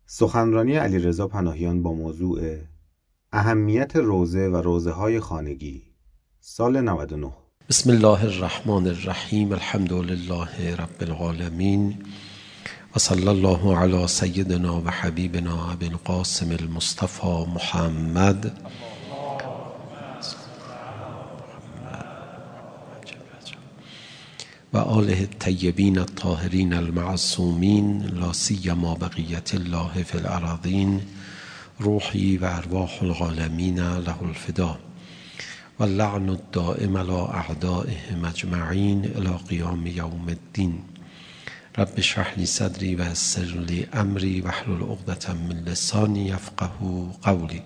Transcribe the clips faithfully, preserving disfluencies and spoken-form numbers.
سخنرانی علیرضا پناهیان با موضوع اهمیت روضه و روضه‌های خانگی، سال نود و نه. بسم الله الرحمن الرحیم. الحمد لله رب العالمین و صلی الله علی سیدنا و حبیبنا ابی القاسم المصطفى محمد و آله الطیبین الطاهرین المعصومین، لا سیما بقیت الله فی الارضین، روحی و ارواح العالمین له الفدا و اللعن الدائم علی اعدائهم اجمعین الی قیام یوم الدین. رب اشرح لی صدری و یسر لی امری واحلل عقدة من لسانی یفقهوا قولی.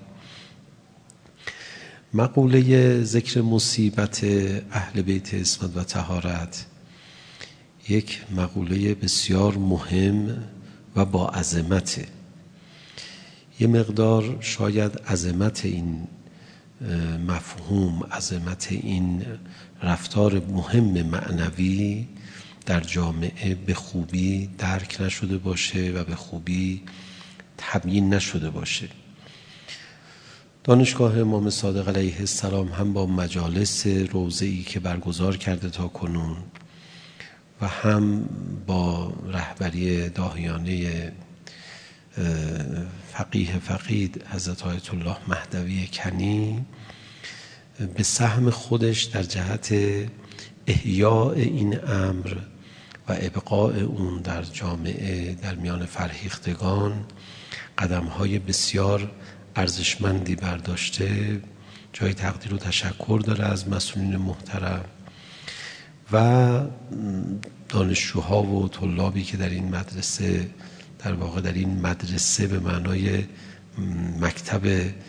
مقوله ذکر مصیبت اهل بیت عصمت و طهارت یک مقوله بسیار مهم و با عظمته. یه مقدار شاید عظمت این مفهوم، عظمت این رفتار مهم معنوی در جامعه به خوبی درک نشده باشه و به خوبی تبیین نشده باشه. دانشگاه امام صادق علیه السلام هم با مجالس روضه‌ای که برگزار کرده تا کنون و هم با رهبری داهیانه فقیه فقید حضرت آیت الله مهدوی کنی به سهم خودش در جهت احیاء این امر و ابقاء اون در جامعه در میان فرهیختگان قدم‌های بسیار ارزشمندی برداشته. جای تقدیر و تشکر داره از مسئولین محترم و دانشجوها و طلابی که در این مدرسه، در واقع در این مدرسه به معنای مکتب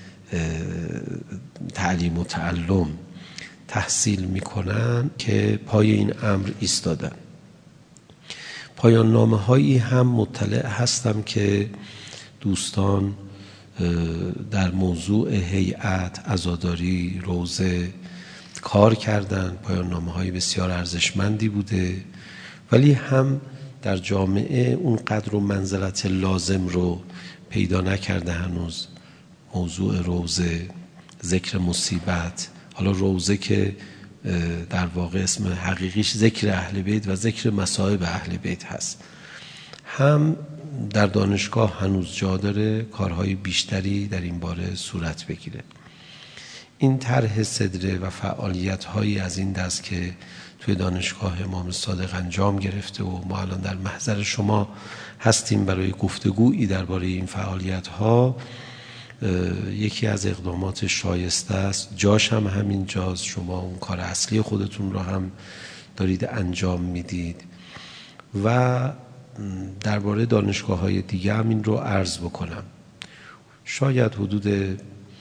تعلیم و تعلم تحصیل میکنن که پای این امر ایستادن. پایان نامه هایی هم مطلع هستم که دوستان در موضوع هیئت، عزاداری، روضه کار کردن. پایان نامه های بسیار ارزشمندی بوده، ولی هم در جامعه اون قدر و منزلت لازم رو پیدا نکرده هنوز. موضوع روضه، ذکر مصیبت، حالا روضه که در واقع اسم حقیقیش ذکر اهل بیت و ذکر مصائب اهل بیت هست، هم در دانشگاه هنوز جا داره کارهای بیشتری در این باره صورت بگیره. این طرح صدره و فعالیت‌هایی از این دست که توی دانشگاه امام صادق انجام گرفته و ما الان در محضر شما هستیم برای گفتگویی درباره این فعالیت‌ها، یکی از اقدامات شایسته است. جاش هم همین جاست. شما اون کار اصلی خودتون رو هم دارید انجام میدید و درباره دانشگاه‌های دیگه هم این رو عرض بکنم. شاید حدود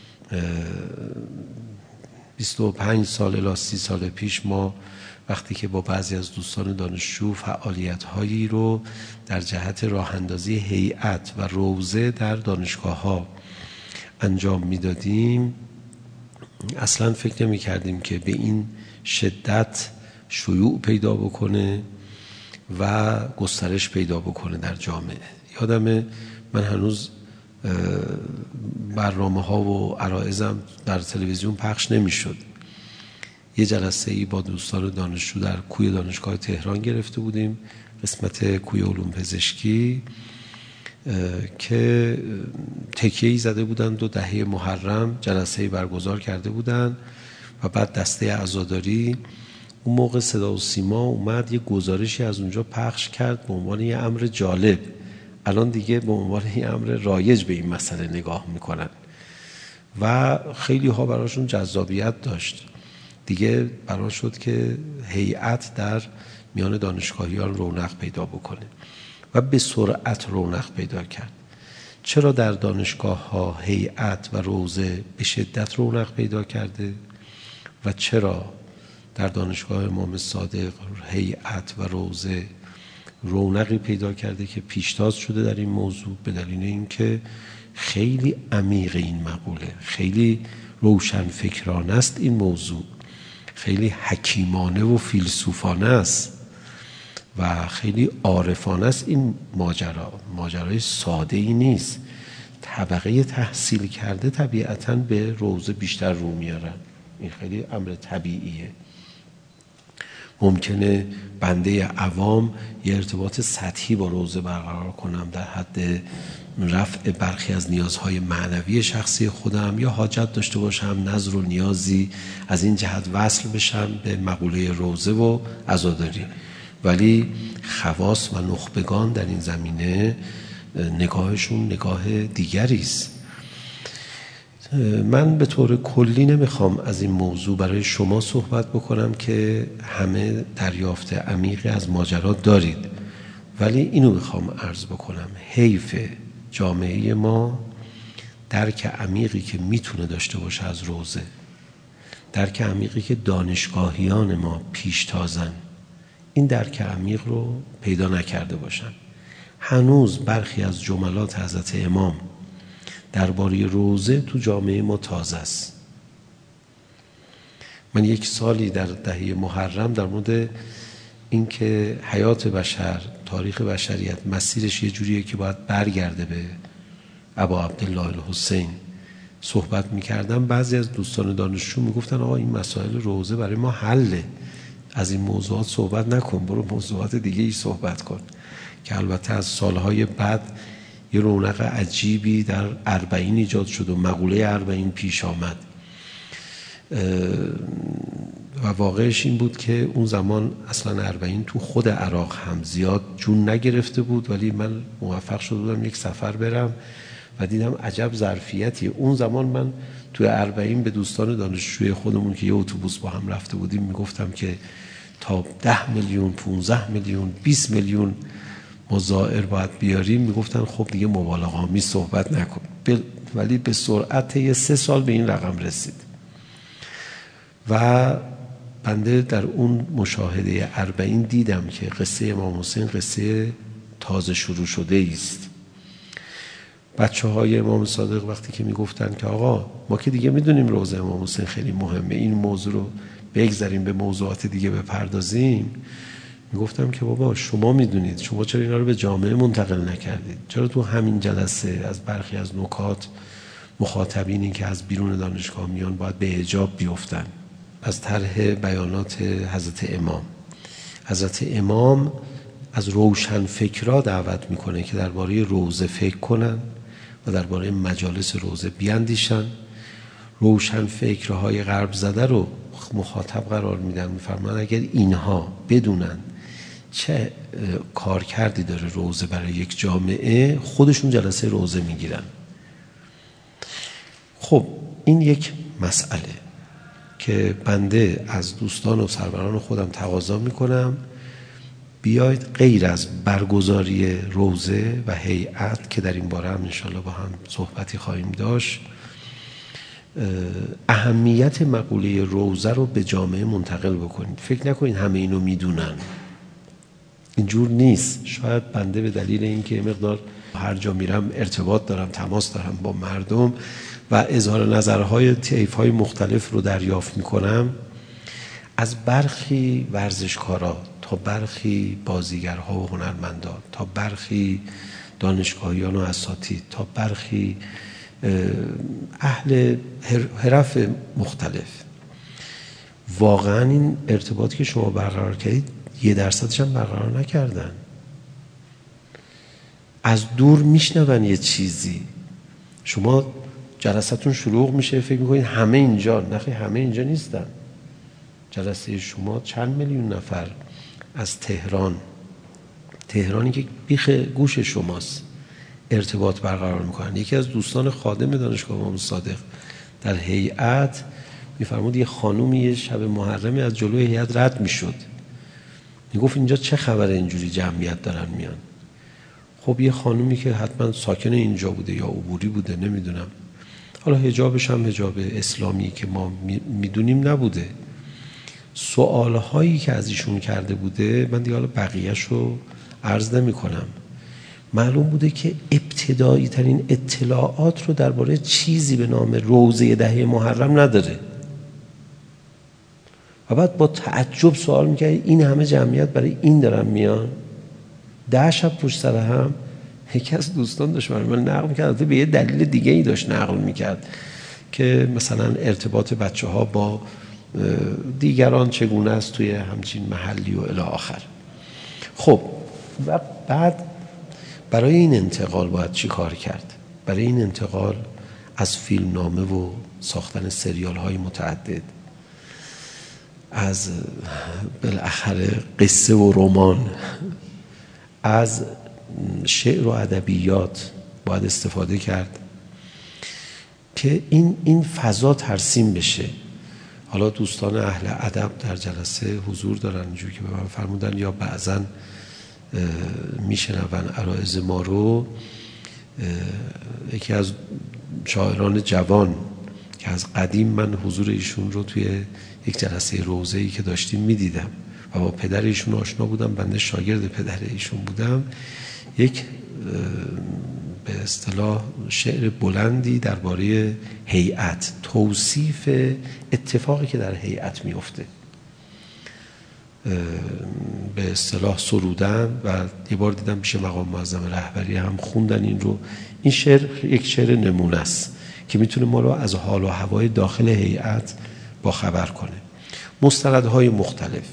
بیست و پنج سال الی سی سال پیش ما وقتی که با بعضی از دوستان دانشجو فعالیت‌هایی رو در جهت راه اندازی هیئت و روضه در دانشگاه‌ها انجام میدادیم، اصلا فکر نمی کردیم که به این شدت شیوع پیدا بکنه و گسترش پیدا بکنه در جامعه. یادمه من هنوز برنامه ها و عرایضم در تلویزیون پخش نمی شد. یه جلسه ای با دوستان دانشجو در کوی دانشگاه تهران گرفته بودیم، قسمت کوی علوم پزشکی، که تکیه‌ای زده بودن دو دهه محرم جلسه‌ای برگزار کرده بودن و بعد دسته عزاداری اون موقع صدا و سیما اومد یه گزارشی از اونجا پخش کرد به عنوان یه امر جالب. الان دیگه به عنوان یه امر رایج به این مسئله نگاه میکنن و خیلی ها براشون جذابیت داشت. دیگه برای شد که هیئت در میان دانشگاهیان رونق پیدا بکنه و به سرعت رونق پیدا کرد. چرا در دانشگاه ها هیئت و روضه به شدت رونق پیدا کرده و چرا در دانشگاه امام صادق هیئت و روضه رونقی پیدا کرده که پیشتاز شده در این موضوع؟ به دلیل اینکه خیلی عمیق این مقوله، خیلی روشن فکرانه است این موضوع، خیلی حکیمانه و فیلسوفانه است و خیلی عارفانه است این ماجرا، ماجرای ساده ای نیست. طبقه تحصیل کرده طبیعتاً به روزه بیشتر رو میارن، این خیلی امر طبیعیه. ممکنه بنده عوام یه ارتباط سطحی با روزه برقرار کنم در حد رفع برخی از نیازهای معنوی شخصی خودم، یا حاجت داشته باشم نظر و نیازی از این جهت وصل بشم به مقوله روزه و عزاداری. ولی خواص و نخبگان در این زمینه نگاهشون نگاه دیگری است. من به طور کلی نمیخوام از این موضوع برای شما صحبت بکنم که همه دریافت عمیقی از ماجرا دارید، ولی اینو میخوام عرض بکنم: حیف جامعه ما درک عمیقی که میتونه داشته باشه از روزه، درک عمیقی که دانشگاهیان ما پیشتازن، این درک عمیق رو پیدا نکرده باشن. هنوز برخی از جملات حضرت امام درباره روزه تو جامعه ما تازه است. من یک سالی در دهه محرم در مورد اینکه حیات بشر، تاریخ بشریت، مسیرش یه جوریه که باید برگرده به ابا عبدالله الحسین صحبت میکردم. بعضی از دوستان دانشجو میگفتن آقا این مسائل روزه برای ما حله، از این موضوعات صحبت نکن، برو موضوعات دیگه ای صحبت کن. که البته از سالهای بعد یه رونق عجیبی در اربعین ایجاد شد و مقوله اربعین پیش آمد و واقعش این بود که اون زمان اصلا اربعین تو خود عراق هم زیاد جون نگرفته بود، ولی من موفق شده بودم یک سفر برم و دیدم عجب ظرفیتی. اون زمان من تو اربعین به دوستان دانشجوی خودمون که یه اتوبوس با هم رفته بودیم میگفتم که تا ده میلیون، پونزده میلیون، بیست میلیون مزائر باید بیاریم. میگفتن خب دیگه مبالغه‌آمیز صحبت نکن، ولی به سرعت یه سه سال به این رقم رسید. و بنده در اون مشاهده اربعین دیدم که قصه امام حسین قصه تازه شروع شده است. بچه های امام صادق وقتی که میگفتن که آقا ما که دیگه میدونیم روزه امام حسین خیلی مهمه، این موضوع رو بگذاریم به موضوعات دیگه بپردازیم، میگفتم که بابا شما میدونید، شما چرا اینا رو به جامعه منتقل نکردید؟ چرا تو همین جلسه از برخی از نکات مخاطبینی که از بیرون دانشگاه میان باید به حجاب بیفتن؟ از طرح بیانات حضرت امام. حضرت امام از روشن فکرها دعوت میکنه که درباره روزه فکر کنن و درباره مجالس روزه بیاندیشن. روشن فکرهای غرب زده رو مخاطب قرار میدن، میفرمان اگر اینها بدونن چه کار کردی داره روزه برای یک جامعه، خودشون جلسه روزه میگیرن. خب این یک مسئله که بنده از دوستان و سروران خودم تقاضا میکنم بیاید غیر از برگزاری روزه و هیئت که در این باره هم انشاءالله با هم صحبتی خواهیم داشت، اهمیت مقوله روزه رو به جامعه منتقل بکنید. فکر نکنید همه اینو میدونن، اینجور نیست. شاید بنده به دلیل اینکه مقدار هر جا میرم ارتباط دارم، تماس دارم با مردم و اظهار نظرهای طیف‌های مختلف رو دریافت میکنم، از برخی ورزشکارا تا برخی بازیگرها و هنرمندان تا برخی دانشگاهیان و اساتید تا برخی اهل حرف مختلف، واقعا این ارتباطی که شما برقرار کردید یه درصدش هم برقرار نکردن. از دور میشنون یه چیزی، شما جلساتون شلوغ میشه فکر میکنید همه اینجا، نخی همه اینجا نیستن. جلسه شما چند میلیون نفر از تهران، تهرانی که بیخ گوش شماست، ارتباط برقرار میکنن. یکی از دوستان خادم دانشگاه امام صادق در هیئت میفرمود یه خانومی یه شب محرمی از جلوی هیئت رد میشد، میگفت اینجا چه خبره اینجوری جمعیت دارن میان؟ خب یه خانومی که حتما ساکن اینجا بوده یا عبوری بوده نمیدونم، حالا حجابش هم حجاب اسلامی که ما میدونیم نبوده. سوالهایی که از ایشون کرده بوده من دیگه حالا بقیه‌اش رو عرض نمی کنم، معلوم بوده که ابتدایی ترین اطلاعات رو درباره چیزی به نام روزه دهه محرم نداره. و بعد با تعجب سوال میکرد این همه جمعیت برای این دارن میان؟ ده شب پشت سر هم. یکی از دوستان داشت برای من نقل میکرد، به یه دلیل دیگه ای داشت نقل میکرد که مثلا ارتباط بچه ها با دیگران چگونه است توی همچین محلی و الی آخر. خب و بعد برای این انتقال باید چی کار کرد؟ برای این انتقال از فیلم نامه و ساختن سریال های متعدد، از بالاخره قصه و رمان، از شعر و ادبیات باید استفاده کرد که این این فضا ترسیم بشه. حالا دوستان اهل ادب در جلسه حضور دارن، اینجوری که به من فرمودن یا بعضا میشنون عرایض ما رو. یکی از شاعران جوان که از قدیم من حضور ایشون رو توی یک جلسه روزه‌ای که داشتیم میدیدم و با پدر ایشون آشنا بودم، بنده شاگرد پدر ایشون بودم، یک به اصطلاح شعر بلندی درباره هیئت، توصیف اتفاقی که در هیئت میفته به اصطلاح سرودن و یه بار دیدم پیش مقام معظم رهبری هم خوندن این رو. این شعر یک شعر نمونه است که میتونه ما رو از حال و هوای داخل هیئت با خبر کنه. مستندهای مختلف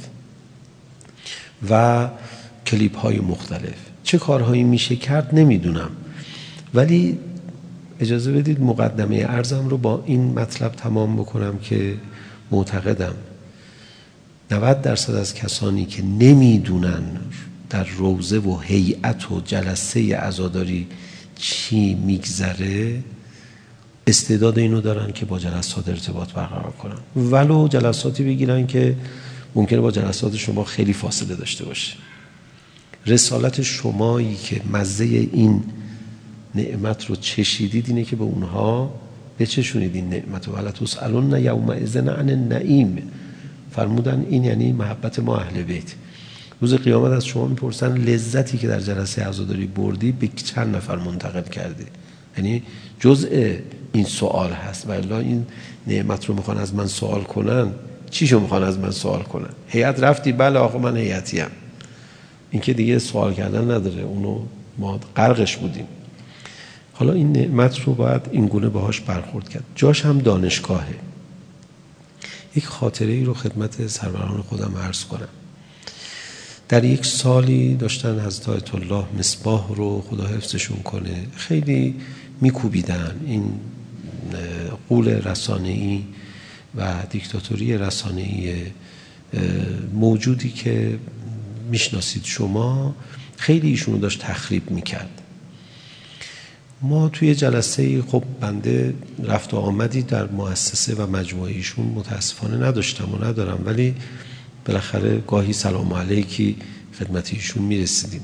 و کلیپ های مختلف، چه کارهایی میشه کرد نمیدونم، ولی اجازه بدید مقدمه عرضم رو با این مطلب تمام بکنم که معتقدم نود درصد از کسانی که نمیدونن در روزه و هیئت و جلسه عزاداری چی میگذره استعداد اینو دارن که با جلسات ارتباط برقرار کنن، ولو جلساتی بگیرن که ممکنه با جلسات شما خیلی فاصله داشته باشه. رسالت شمایی که مزه این نعمت رو چشیدید اینه که به اونها بچشونید این نعمت و ولتسألن یومئذ عن النعیم. فرمودن این یعنی محبت ما اهل بیت. روز قیامت از شما میپرسن لذتی که در جلسه عزاداری بردی به چند نفر منتقل کردی. یعنی جزء این سوال هست، ولی این نعمت رو میخوان از من سوال کنن. چیشو میخوان از من سوال کنن؟ هیئت رفتی؟ بله آقا من هیئتیم. این که دیگه سوال کردن نداره، اونو ما غرقش بودیم. حالا این نعمت رو باید این گونه باهاش برخورد کرد. جاش هم دانشگاهه. یک خاطره ای رو خدمت سروران خودم عرض کنم. در یک سالی داشتن حضرت آیت الله مصباح رو خدا حفظشون کنه خیلی میکوبیدن. این غول رسانه‌ای و دیکتاتوری رسانه‌ای موجودی که میشناسید شما خیلی ایشونو داشت تخریب میکرد. ما توی جلسه خب بنده رفت و آمدی در مؤسسه و مجموعه ایشون متاسفانه نداشتم و ندارم، ولی بالاخره گاهی سلام علیکی خدمت ایشون میرسیدیم.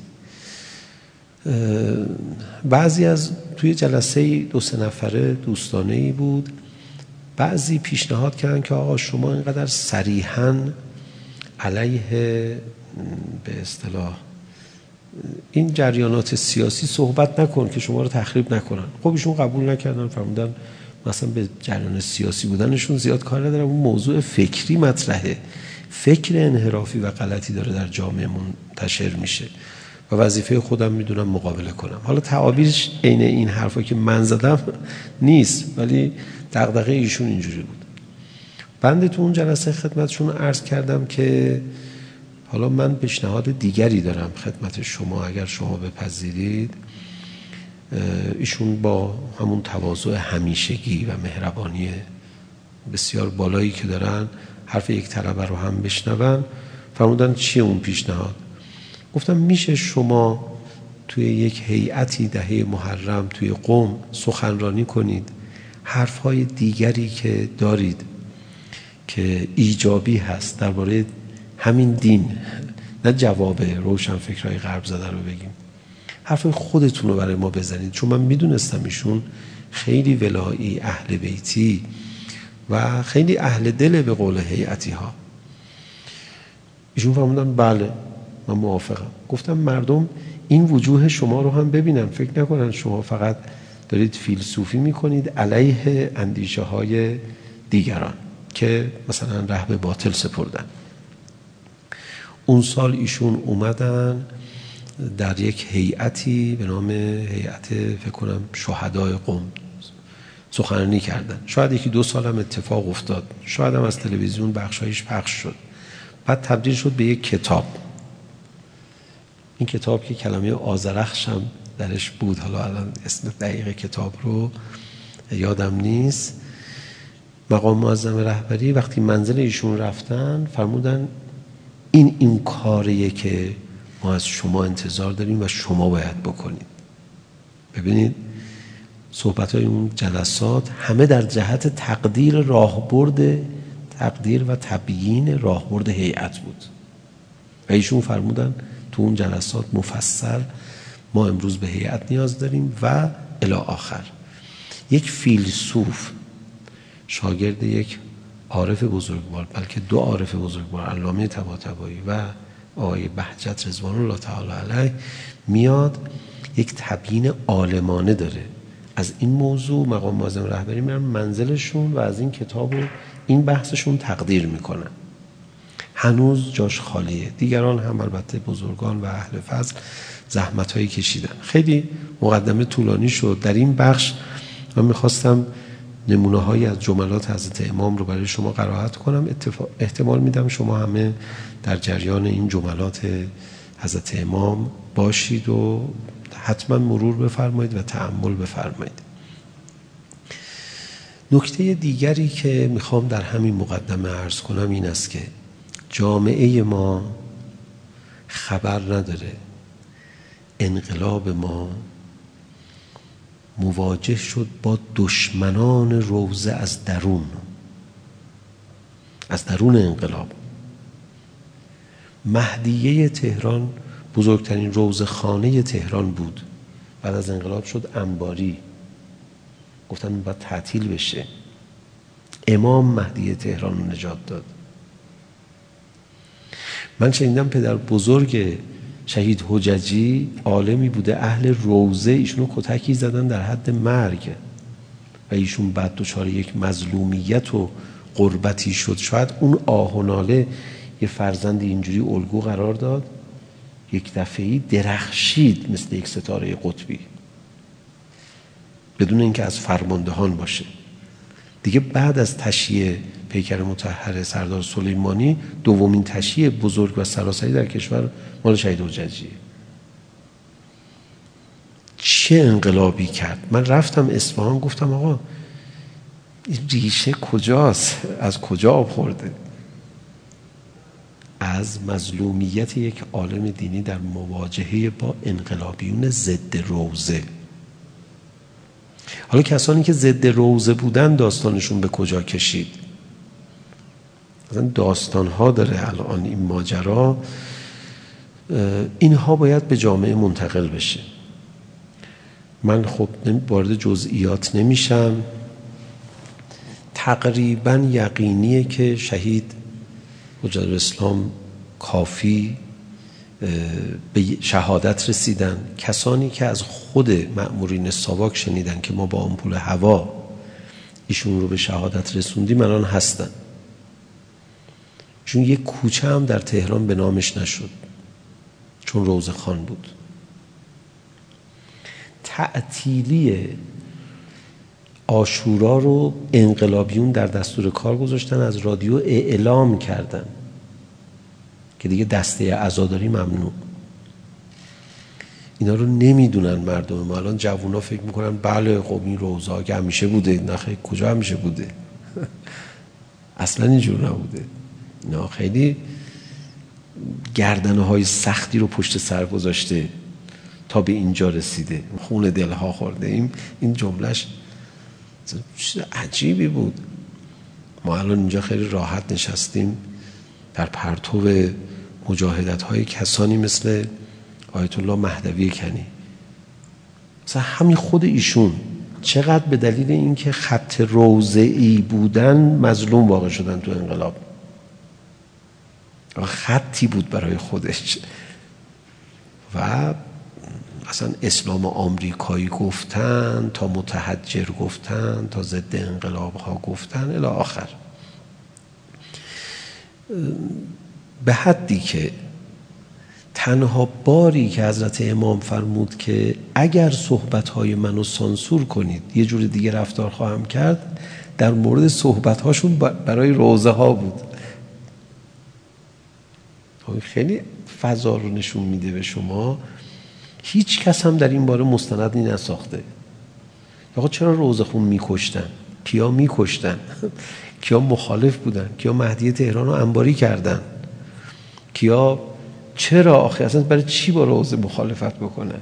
بعضی از توی جلسه دو سه نفره دوستانه‌ای بود، بعضی پیشنهاد کردن که آقا شما اینقدر صریحاً علیه به اصطلاح این جریانات سیاسی صحبت نکن که شما رو تخریب نکنن. خب ایشون قبول نکردن، فرمودن مثلا به جریان سیاسی بودنشون زیاد کار ندارم، اون موضوع فکری مطرحه، فکر انحرافی و غلطی داره در جامعه منتشر میشه و وظیفه خودم میدونم مقابله کنم. حالا تعابیرش عین این حرفا که من زدم نیست، ولی دغدغه ایشون اینجوری بود. بنده تو اون جلسه خدمتشون عرض کردم که حالا من پیشنهاد دیگری دارم خدمت شما اگر شما بپذیرید. ایشون با همون تواضع همیشگی و مهربانی بسیار بالایی که دارن حرف یک طلبه رو هم بشنون. فرمودن چیه اون پیشنهاد؟ گفتم میشه شما توی یک هیئتی دهه محرم توی قم سخنرانی کنید، حرفهای دیگری که دارید که ایجابی هست درباره همین دین، نه جواب روشن فکرهای غرب زده رو بگیم، حرفای خودتون رو برای ما بزنید. چون من میدونستم ایشون خیلی ولایی، اهل بیتی و خیلی اهل دل به قول هیئتی ها. ایشون فرمودن بله من موافقم. گفتم مردم این وجوه شما رو هم ببینن، فکر نکنن شما فقط دارید فیلسوفی میکنید علیه اندیشه های دیگران که مثلا ره به باطل سپردن. اون سال ایشون اومدن در یک هیئتی به نام هیئت فکر کنم شهدای قم سخنرانی کردن. شاید یکی دو سال هم اتفاق افتاد، شاید هم از تلویزیون بخشایش پخش شد. بعد تبدیل شد به یک کتاب. این کتاب که کلمه آذرخش هم درش بود، حالا الان اسم دقیق کتاب رو یادم نیست. مقام معظم رهبری وقتی منزل ایشون رفتن فرمودن این این کاریه که ما از شما انتظار داریم و شما باید بکنید. ببینید صحبت‌های اون جلسات همه در جهت تقدیر راهبرد تقدیر و تبیین راهبرد هیئت بود و ایشون فرمودن تو اون جلسات مفصل ما امروز به هیئت نیاز داریم و الی آخر. یک فیلسوف شاگرد یک عارف بزرگوار، بلکه دو عارف بزرگوار، علامه طباطبایی و آقای بهجت رضوان الله تعالی علیه، میاد یک تبیین عالمانه داره از این موضوع. مقام معظم رهبری میرن منزلشون و از این کتاب و این بحثشون تقدیر میکنن. هنوز جاش خالیه. دیگران هم البته بزرگان و اهل فضل زحمت هایی کشیدن. خیلی مقدمه طولانی شد. در این بخش من میخواستم نمونه هایی از جملات حضرت امام رو برای شما قرائت کنم. اتفاق احتمال میدم شما همه در جریان این جملات حضرت امام باشید و حتما مرور بفرمایید و تأمل بفرمایید. نکته دیگری که میخوام در همین مقدمه عرض کنم این است که جامعه ما خبر نداره انقلاب ما مواجه شد با دشمنان روزه از درون، از درون انقلاب. مهدیه تهران بزرگترین روزه خانه تهران بود، بعد از انقلاب شد انباری، گفتن باید تعطیل بشه. امام مهدیه تهران رو نجات داد. من شنیدم پدر بزرگ شهید حججی عالمی بوده اهل روزه، ایشونو کتکی زدن در حد مرگ و ایشون بعد دچار یک مظلومیت و غربتی شد. شاید اون آه و ناله یه فرزند اینجوری الگو قرار داد، یک دفعه‌ای درخشید مثل یک ستاره قطبی بدون اینکه از فرماندهان باشه. دیگه بعد از تشییع پیکر مطهر سردار سلیمانی دومین تشییع بزرگ و سراسری در کشور مال شهید حججیه. چه انقلابی کرد. من رفتم اصفهان گفتم آقا این ریشه کجاست، از کجا آب خورده؟ از مظلومیت یک عالم دینی در مواجهه با انقلابیون ضد روزه. حالا کسانی که ضد روزه بودن داستانشون به کجا کشید؟ مثلا داستانها داره الان این ماجرا. اینها باید به جامعه منتقل بشه. من خب وارد جزئیات نمیشم. تقریبا یقینیه که شهید حجت الاسلام کافی به شهادت رسیدن. کسانی که از خود مأمورین ساواک شنیدن که ما با آمپول هوا ایشون رو به شهادت رسوندیم الان هستن. چون یک کوچه هم در تهران به نامش نشد چون روزه خان بود. تعطیلی عاشورا رو انقلابیون در دستور کار گذاشتن، از رادیو اعلام کردن که دیگه دسته عزاداری ممنوع. اینا رو نمیدونن مردم ما. الان جوونا فکر میکنن بله خب این روزه ها که همیشه بوده. نه خیلی کجا همیشه بوده؟ اصلا اینجور نبوده. اینا خیلی گردنه های سختی رو پشت سر گذاشته تا به اینجا رسیده، خون دلها خورده. این این جملهش چیز عجیبی بود. ما الان اینجا خیلی راحت نشستیم در پرتو مجاهدت های کسانی مثل آیت الله مهدوی کنی. مثلا همین خود ایشون چقدر به دلیل اینکه خط روضه‌ای بودن مظلوم واقع شدن تو انقلاب. خطی بود برای خودش و اصلا اسلام آمریکایی گفتن، تا متحجر گفتن، تا ضد انقلاب ها گفتن الی آخر. به حدی که تنها باری که حضرت امام فرمود که اگر صحبت‌های منو سانسور کنید یه جور دیگه رفتار خواهم کرد، در مورد صحبت‌هاشون برای روزه ها بود. خیلی فضا رو نشون میده به شما. هیچ کس هم در این باره مستندی نساخته. آقا چرا روزه خون میکشتن؟ کیا میکشتن؟ کیا مخالف بودن؟ کیا مهدی تهران رو انباری کردن؟ کیا چرا آخه اصلا برای چی با روزه مخالفت بکنن؟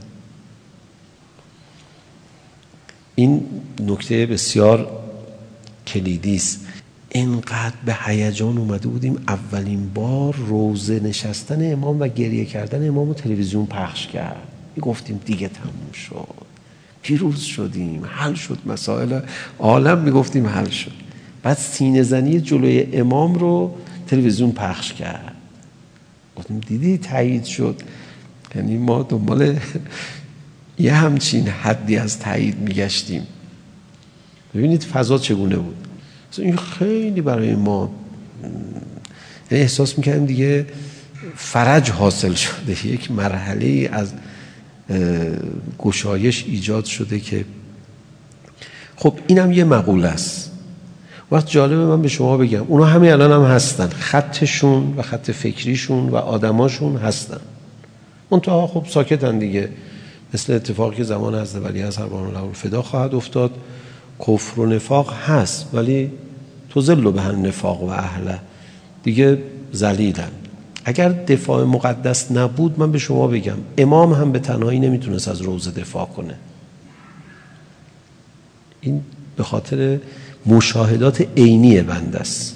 این نکته بسیار کلیدی است. اینقدر به هیجان اومده بودیم اولین بار روزه نشستن امام و گریه کردن امام رو تلویزیون پخش کرد. میگفتیم دیگه تموم شد، پیروز شدیم، حل شد مسائل عالم، میگفتیم حل شد. بعد سینه زنی جلوی امام رو تلویزیون پخش کرد، گفتیم دیدی تایید شد. یعنی ما دنبال یه همچین حدی از تایید میگشتیم. ببینید فضا چگونه بود. این خیلی برای ما احساس میکردیم دیگه فرج حاصل شده، یک مرحله از گشایش ایجاد شده. که خب اینم یه مقوله است. وقت جالبه من به شما بگم اونا همین الان هم هستن، خطشون و خط فکریشون و آدماشون هستن، منتها خب ساکتن دیگه، مثل اتفاقی که زمان حضرت ولی از هربان الله الفدا خواهد افتاد. کفر و نفاق هست ولی تذل به النفاق و اهله، دیگه ذلیلن. اگر دفاع مقدس نبود من به شما بگم امام هم به تنهایی نمیتونست از روزه دفاع کنه. این به خاطر مشاهدات عینی بنده است.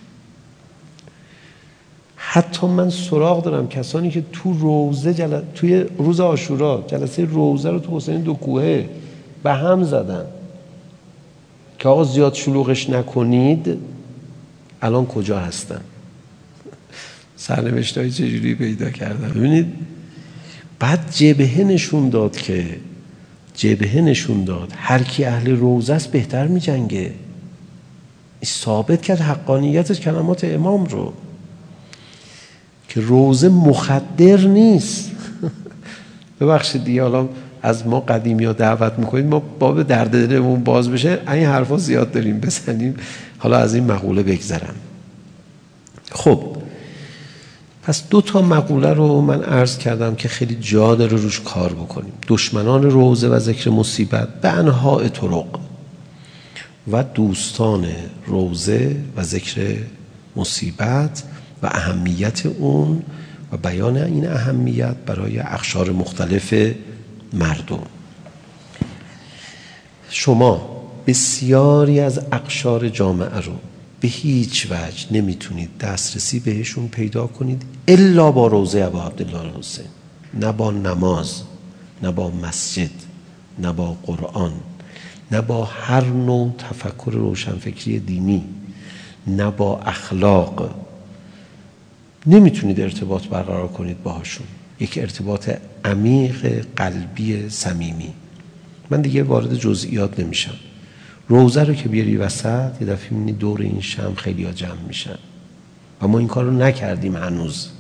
حتی من سراغ دارم کسانی که تو روزه جل... توی روز عاشورا جلسه روزه رو تو حسین دو کوهه به هم زدن که آقا زیاد شلوغش نکنید. الان کجا هستن؟ سرنوشت‌های چجوری پیدا کردن؟ ببینید بعد جبهه نشون داد که جبهه نشون داد هر کی اهل روزه است بهتر می جنگه. ثابت کرد حقانیت کلمات امام رو که روزه مخدر نیست. ببخشید دیگه حالا از ما قدیمی ها دعوت میکنید ما باب درد دلمون باز بشه، این حرفا زیاد داریم بزنیم. حالا از این مقوله بگذرم. خب پس دو تا مقوله رو من عرض کردم که خیلی جا داره روش کار بکنیم. دشمنان روزه و ذکر مصیبت به انواع طرق و دوستان روزه و ذکر مصیبت و اهمیت اون و بیان این اهمیت برای اقشار مختلف مردم. شما بسیاری از اقشار جامعه رو به هیچ وجه نمیتونید دسترسی بهشون پیدا کنید الا با روزه ابا عبدالله الحسین، نه با نماز، نه با مسجد، نه با قرآن، نه با هر نوع تفکر روشنفکری دینی، نه با اخلاق. نمیتونید ارتباط برقرار کنید باهاشون، یک ارتباط عمیق قلبی صمیمی. من دیگه وارد جزئیات نمیشم. روزه رو که بیاری وسط یه دفعه میبینی دور این شمع خیلی ها جمع میشن و ما این کار رو نکردیم هنوز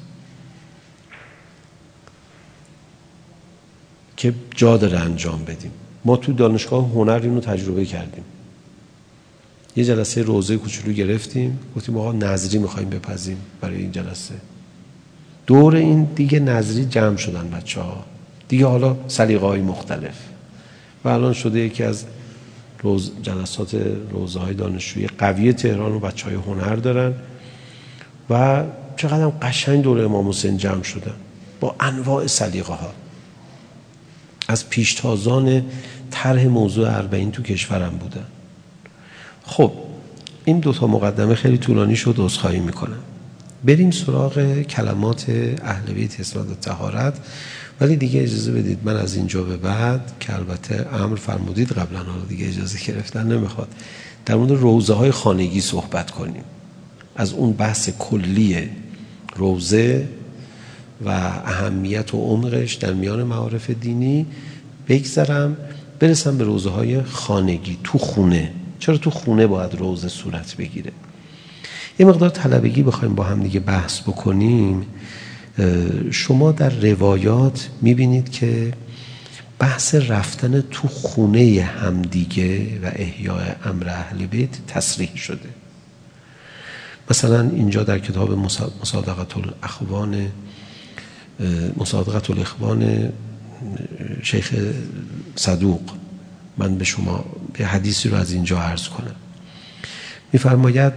که جا داره انجام بدیم. ما تو دانشگاه هنر اینو تجربه کردیم. یه جلسه روزه کوچولو گرفتیم، گفتیم آقا نظری میخوایم بپزیم برای این جلسه. دور این دیگه نظری جمع شدن بچه ها دیگه، حالا سلیقه های مختلف و الان شده یکی از روز جلسات روزه های دانشجویی قوی تهران و بچه های هنر دارن و چقدر هم قشنگ دور امام حسین جمع شدن با انواع سلیقه ها. از پیشتازان طرح موضوع اربعین تو کشورم بودن. خب این دوتا مقدمه خیلی طولانی شد، عذرخواهی میکنم. بریم سراغ کلمات اهل بیت اسمت و طهارت. ولی دیگه اجازه بدید من از اینجا به بعد که البته امر فرمودید قبلا، حالا دیگه اجازه گرفتن نمیخواد، در مورد روزه های خانگی صحبت کنیم. از اون بحث کلی روزه و اهمیت و عمقش در میان معارف دینی بگذرم، برسم به روزه های خانگی تو خونه. چرا تو خونه باید روزه صورت بگیره؟ یه مقدار طلبگی بخوایم با هم دیگه بحث بکنیم، شما در روایات میبینید که بحث رفتن تو خونه همدیگه و احیاء امر اهل بیت تصریح شده. مثلا اینجا در کتاب مصادقت الاخوان مصادقت الاخوان شیخ صدوق، من به شما به حدیثی رو از اینجا عرض کنم. میفرماید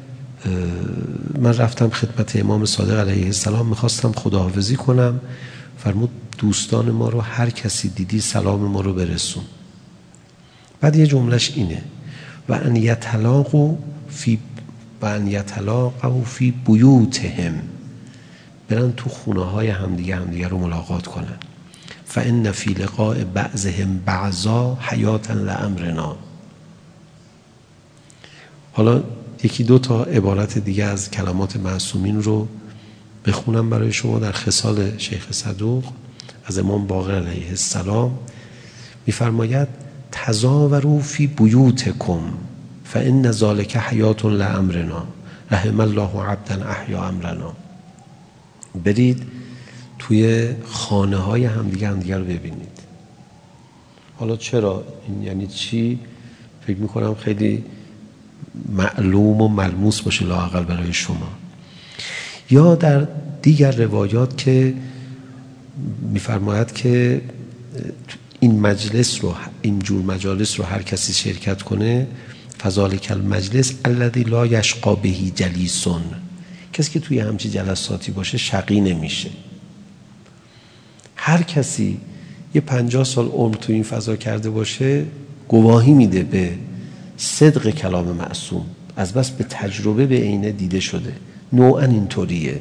من رفتم خدمت امام صادق علیه السلام، میخواستم خداحافظی کنم، فرمود دوستان ما رو هر کسی دیدی سلام ما رو برسون. بعد یه جملهش اینه و ان یتلاقوا فی و ان یتلاقوا فی بیوتهم، برن تو خونه های همدیگه همدیگه رو ملاقات کنن. فان فی لقاء بعضهم بعضا حیاتا لامرنا. حالا یکی دو تا عبارت دیگه از کلمات معصومین رو بخونم برای شما در خصال شیخ صدوق از امام باقر علیه السلام. میفرماید تزاوروا فی بیوتکم فان ذلک حیات لامرنا رحم الله عبدا احیا امرنا. برید توی خانه های همدیگه همدیگه رو ببینید. حالا چرا این یعنی چی؟ فکر میکنم خیلی معلوم و ملموس باشه لااقل برای شما. یا در دیگر روایات که میفرماید که این مجلس رو، این جور مجالس رو هر کسی شرکت کنه، فذالک المجلس الذی لا یشقی به جلیسون، کسی که توی همچین جلساتی باشه شقی نمیشه. هر کسی یه پنجاه سال عمر توی این فضا کرده باشه گواهی میده به صدق کلام معصوم، از بس به تجربه به عینه دیده شده. نوعا اینطوریه.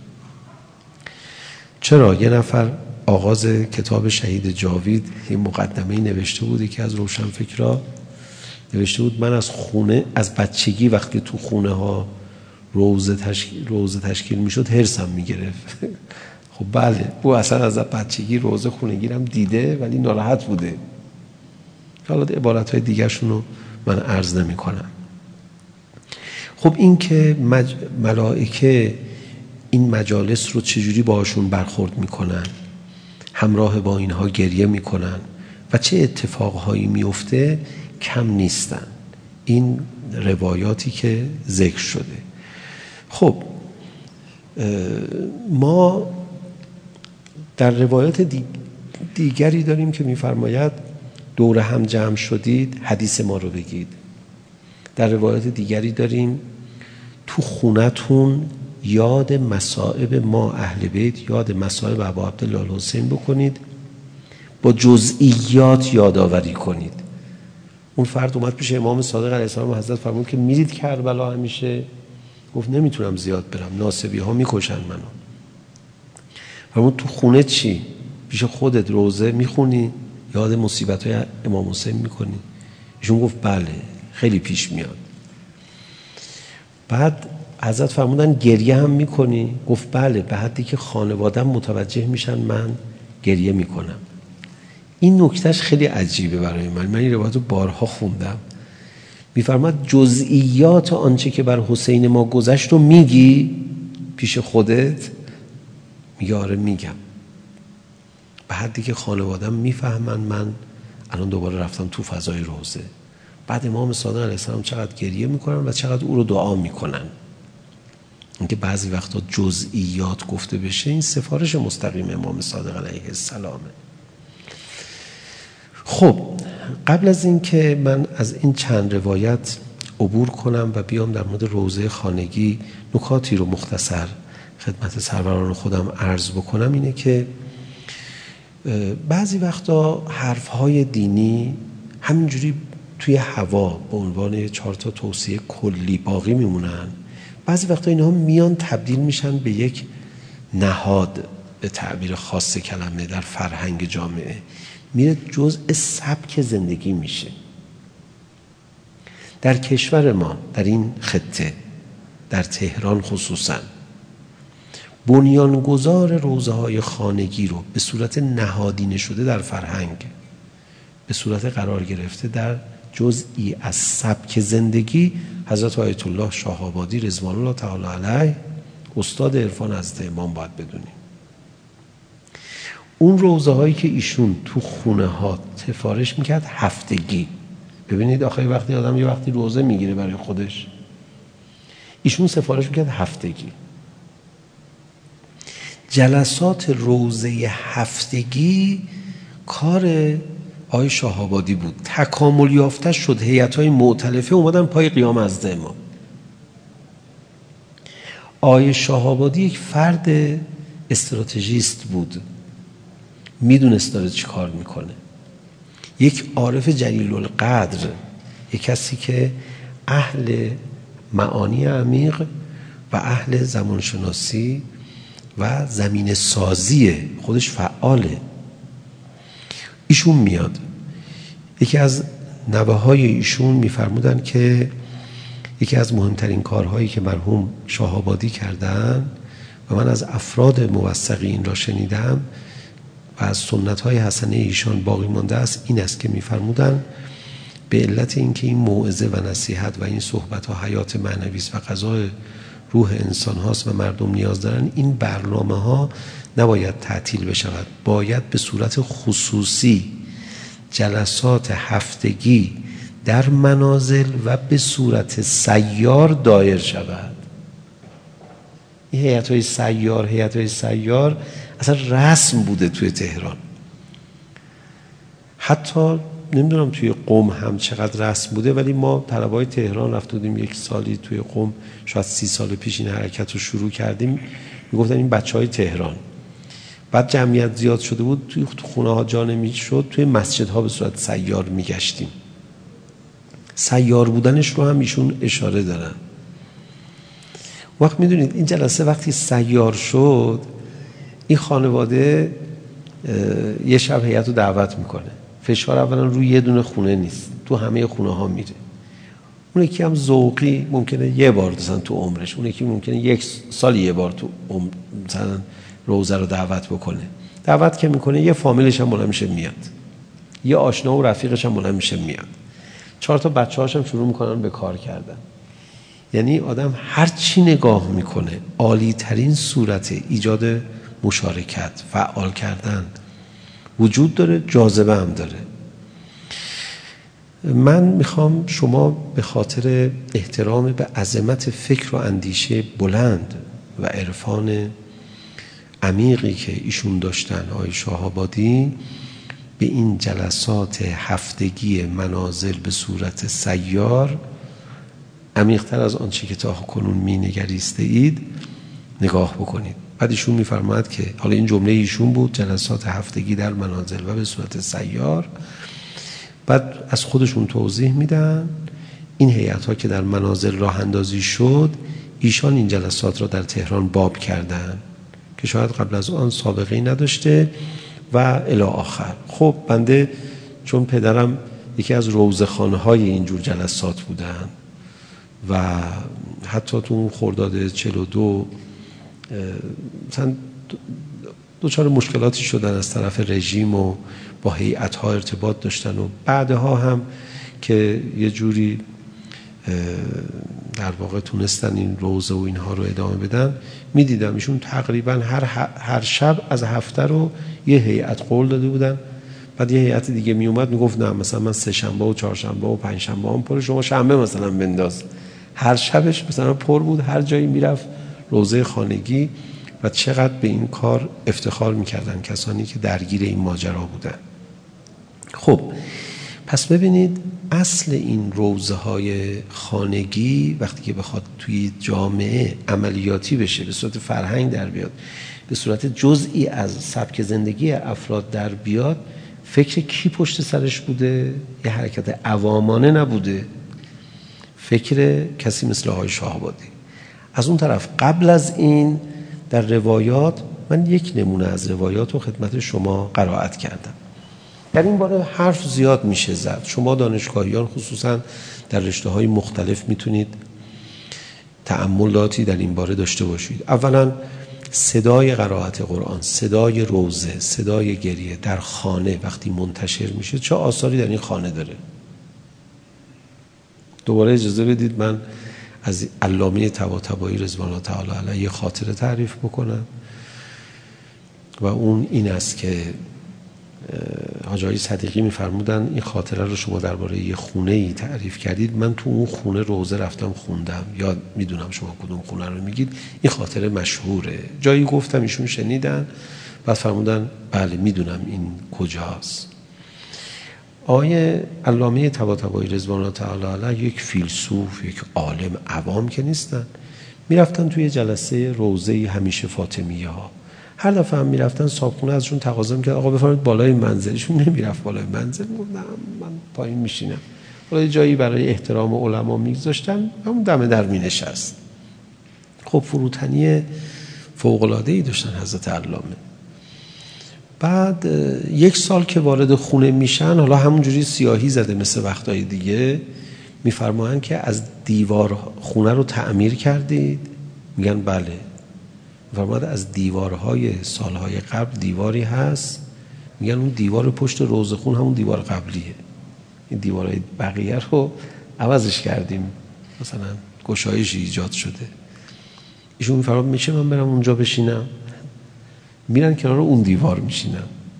چرا یه نفر آغاز کتاب شهید جاوید یه مقدمه‌ای نوشته بود که از روشنفکرها نوشته بود من از خونه از بچگی وقتی تو خونه ها روزه تشکیل روزه تشکیل میشد هرسم میگرفت. خب بله، او اصلا از بچگی روزه خونگیرم دیده ولی ناراحت بوده. حالا عبارت‌های دیگرشون رو من عرض نمی کنم. خب این که مج... ملائکه این مجالس رو چجوری باشون برخورد میکنن، همراه با اینها گریه میکنن و چه اتفاقهایی میفته کم نیستن. این روایاتی که ذکر شده. خب ما در روایات دیگری داریم که میفرماید دور هم جمع شدید حدیث ما رو بگید. در روایات دیگری داریم تو خونتون یاد مصائب ما اهل بیت، یاد مصائب ابا عبدالله الحسین بکنید، با جزئیات یادآوری کنید. اون فرد اومد پیش امام صادق علیه السلام و حضرت فرمود که میرید کربلا همیشه؟ گفت نمیتونم زیاد برم، ناصبی ها میکشن منو. فرمود تو خونه چی؟ پیش خودت روزه میخونی؟ یاد مصیبت های امام حسین میکنی؟ ایشون گفت بله خیلی پیش میاد. بعد حضرت فرمودن گریه هم میکنی؟ گفت بله، به حدی که خانوادم متوجه میشن من گریه میکنم. این نکتهش خیلی عجیبه برای من. من این روایت رو بارها خوندم. میفرماد جزئیات آنچه که بر حسین ما گذشت رو میگی پیش خودت؟ میگه آره میگم، به حدی که خانوادم میفهمن من الان دوباره رفتم تو فضای روزه. بعد امام صادق علیه السلام چقدر گریه میکنن و چقدر او رو دعا میکنن. اینکه بعضی وقتا جزئیات گفته بشه این سفارش مستقیم امام صادق علیه السلامه. خب قبل از این که من از این چند روایت عبور کنم و بیام در مورد روزه خانگی نکاتی رو مختصر خدمت سروران خودم عرض بکنم، اینه که بعضی وقتا حرفهای دینی همینجوری توی هوا به عنوان چهار تا توصیه کلی باقی میمونن. بعضی وقتا اینها میان تبدیل میشن به یک نهاد، به تعبیر خاص کلمه در فرهنگ جامعه میره جزء سبک زندگی میشه. در کشور ما، در این خطه، در تهران خصوصا، بنیانگذار روزه های خانگی رو به صورت نهادینه شده در فرهنگ، به صورت قرار گرفته در جزئی از سبک زندگی حضرت آیت الله شاه آبادی رضوان الله تعالی علیه استاد عرفان حضرت امام باید بدونیم. اون روزه هایی که ایشون تو خونه ها سفارش میکرد هفتگی، ببینید آخه وقتی آدم یه وقتی روزه میگیره برای خودش، ایشون سفارش میکرد هفتگی. جلسات روزه هفتگی کار آقای شاه آبادی بود. تکامل یافته شد، هیئت‌های مؤتلفه اومدن پای قیام حضرت امام. آقای شاه آبادی یک فرد استراتژیست بود، میدونست داره چی کار میکنه. یک عارف جلیل القدر، یک کسی که اهل معانی عمیق و اهل زمانشناسی و زمین سازیه، خودش فعاله. ایشون میاد، یکی از نوه‌های ایشون میفرمودن که یکی از مهمترین کارهایی که مرحوم شاه آبادی کردن و من از افراد موثقی این را شنیدم و از سنت‌های حسنه ایشان باقی مانده است، این است که میفرمودن به علت اینکه این موعظه و نصیحت و این صحبت‌ها حیات معنوی است و غذای روح انسان هاست و مردم نیاز دارن، این برنامه ها نباید تعطیل بشود، باید به صورت خصوصی جلسات هفتگی در منازل و به صورت سیار دایر شود. این هیئت‌های سیار هیئت‌های سیار اصلا رسم بوده توی تهران. حتی نمیدونم توی قم هم چقدر رسم بوده، ولی ما طلبای تهران رفت بودیم یک سالی توی قم، شاید سی سال پیش این حرکت رو شروع کردیم، میگفتن این بچهای تهران. بعد جمعیت زیاد شده بود، توی خونه ها جا نمیشد، توی مسجد ها به صورت سیار میگشتیم. سیار بودنش رو هم ایشون اشاره دارن. وقت میدونید این جلسه وقتی سیار شد، این خانواده یه شب هیئت رو دعوت میکنه. فشار اولا روی یه دونه خونه نیست، تو همه خونه ها میره. اون یکی هم ذوقی ممکنه یه بار مثلا تو عمرش، اون یکی ممکنه یک سال یه بار تو عمر مثلا روزه رو دعوت بکنه. دعوت که میکنه یه فامیلش هم بلند میشه میاد، یه آشنا و رفیقش هم بلند میشه میاد، چهار تا بچه‌هاش هم شروع میکنن به کار کردن. یعنی آدم هر چی نگاه میکنه، عالی ترین صورت ایجاد مشارکت، فعال کردن وجود داره، جاذبه هم داره. من میخوام شما به خاطر احترام به عظمت فکر و اندیشه بلند و عرفان عمیقی که ایشون داشتن، آقای شاه آبادی، به این جلسات هفتگی منازل به صورت سیار عمیق‌تر از آنچه که تا کنون می نگریسته اید نگاه بکنید. بعد ایشون میفرماید که حالا این جمله ایشون بود، جلسات هفتگی در منازل و به صورت سیار. بعد از خودشون توضیح میدن این هیئت‌ها که در منازل راه اندازی شد، ایشان این جلسات را در تهران باب کردن که شاید قبل از آن سابقه‌ای نداشته و الی آخر. خب بنده چون پدرم یکی از روزخانه‌های اینجور جلسات بودن و حتی تو اون خرداد چهل و دو مثلا دوچار مشکلاتی شدن از طرف رژیم و با هیئت‌ها ارتباط داشتن و بعدها هم که یه جوری در واقع تونستن این روزه و اینها رو ادامه بدن، میدیدم ایشون تقریبا هر هر شب از هفته رو یه هیئت قول داده بودن. بعد یه هیئت دیگه می اومد میگفت نه مثلا من سه شنبه و چهار شنبه و پنج شنبه هم پر، شما شنبه مثلا بنداز. هر شبش مثلا پر بود، هر جایی میرفت روزه خانگی. و چقدر به این کار افتخار میکردن کسانی که درگیر این ماجرا بودن. خب پس ببینید اصل این روزه های خانگی وقتی که بخواد توی جامعه عملیاتی بشه، به صورت فرهنگ در بیاد، به صورت جزئی از سبک زندگی افراد در بیاد، فکر کی پشت سرش بوده؟ یه حرکت عوامانه نبوده، فکر کسی مثل آقای شاه آبادی. از اون طرف قبل از این در روایات، من یک نمونه از روایات رو خدمت شما قرائت کردم. در این باره حرف زیاد میشه زد. شما دانشگاهیان خصوصا در رشته‌های مختلف میتونید تأملاتی در این باره داشته باشید. اولا صدای قرائت قرآن، صدای روزه، صدای گریه در خانه وقتی منتشر میشه چه آثاری در این خانه داره. دوباره اجازه بدید من از علامه طباطبایی رضوان الله تعالی علیه یه خاطره تعریف بکنم و اون این است که حاجی آقای صدیقی می‌فرمودن این خاطره رو شما درباره یه خونه‌ای تعریف کردید، من تو اون خونه روزه رفتم خوندم، یا میدونم شما کدوم خونه رو میگید، این خاطره مشهوره. جایی گفتم ایشون شنیدن، بعد فرمودن بله میدونم این کجاست. آقای علامه طباطبایی رضوان الله تعالی علیه یک فیلسوف، یک عالم عوام که نیستن، میرفتن توی جلسه روزه همیشه فاطمیه ها، هر دفعه هم میرفتن صاحبخونه ازشون تقاضا میکرد آقا بفرمایید بالای منزلشون، نمیرفت بالای منزل، گفتم من پایین میشینم، بالای جایی برای احترام علما میگذاشتن، همون دم در مینشست. خب فروتنی فوق العاده ای داشتن حضرت علامه. بعد یک سال که وارد خونه میشن، حالا همونجوری سیاهی زده مثل وقتای دیگه، میفرمایند که از دیوار خونه رو تعمیر کردید؟ میگن بله. فرمود از دیوارهای سالهای قبل دیواری هست؟ میگن اون دیوار پشت روزخون همون دیوار قبلیه، این دیوارهای بقیه رو عوضش کردیم، مثلا گشایشی ایجاد شده. ایشون میفرمود میشه من برم اونجا بشینم؟ میرن کنار اون دیوار میشینن.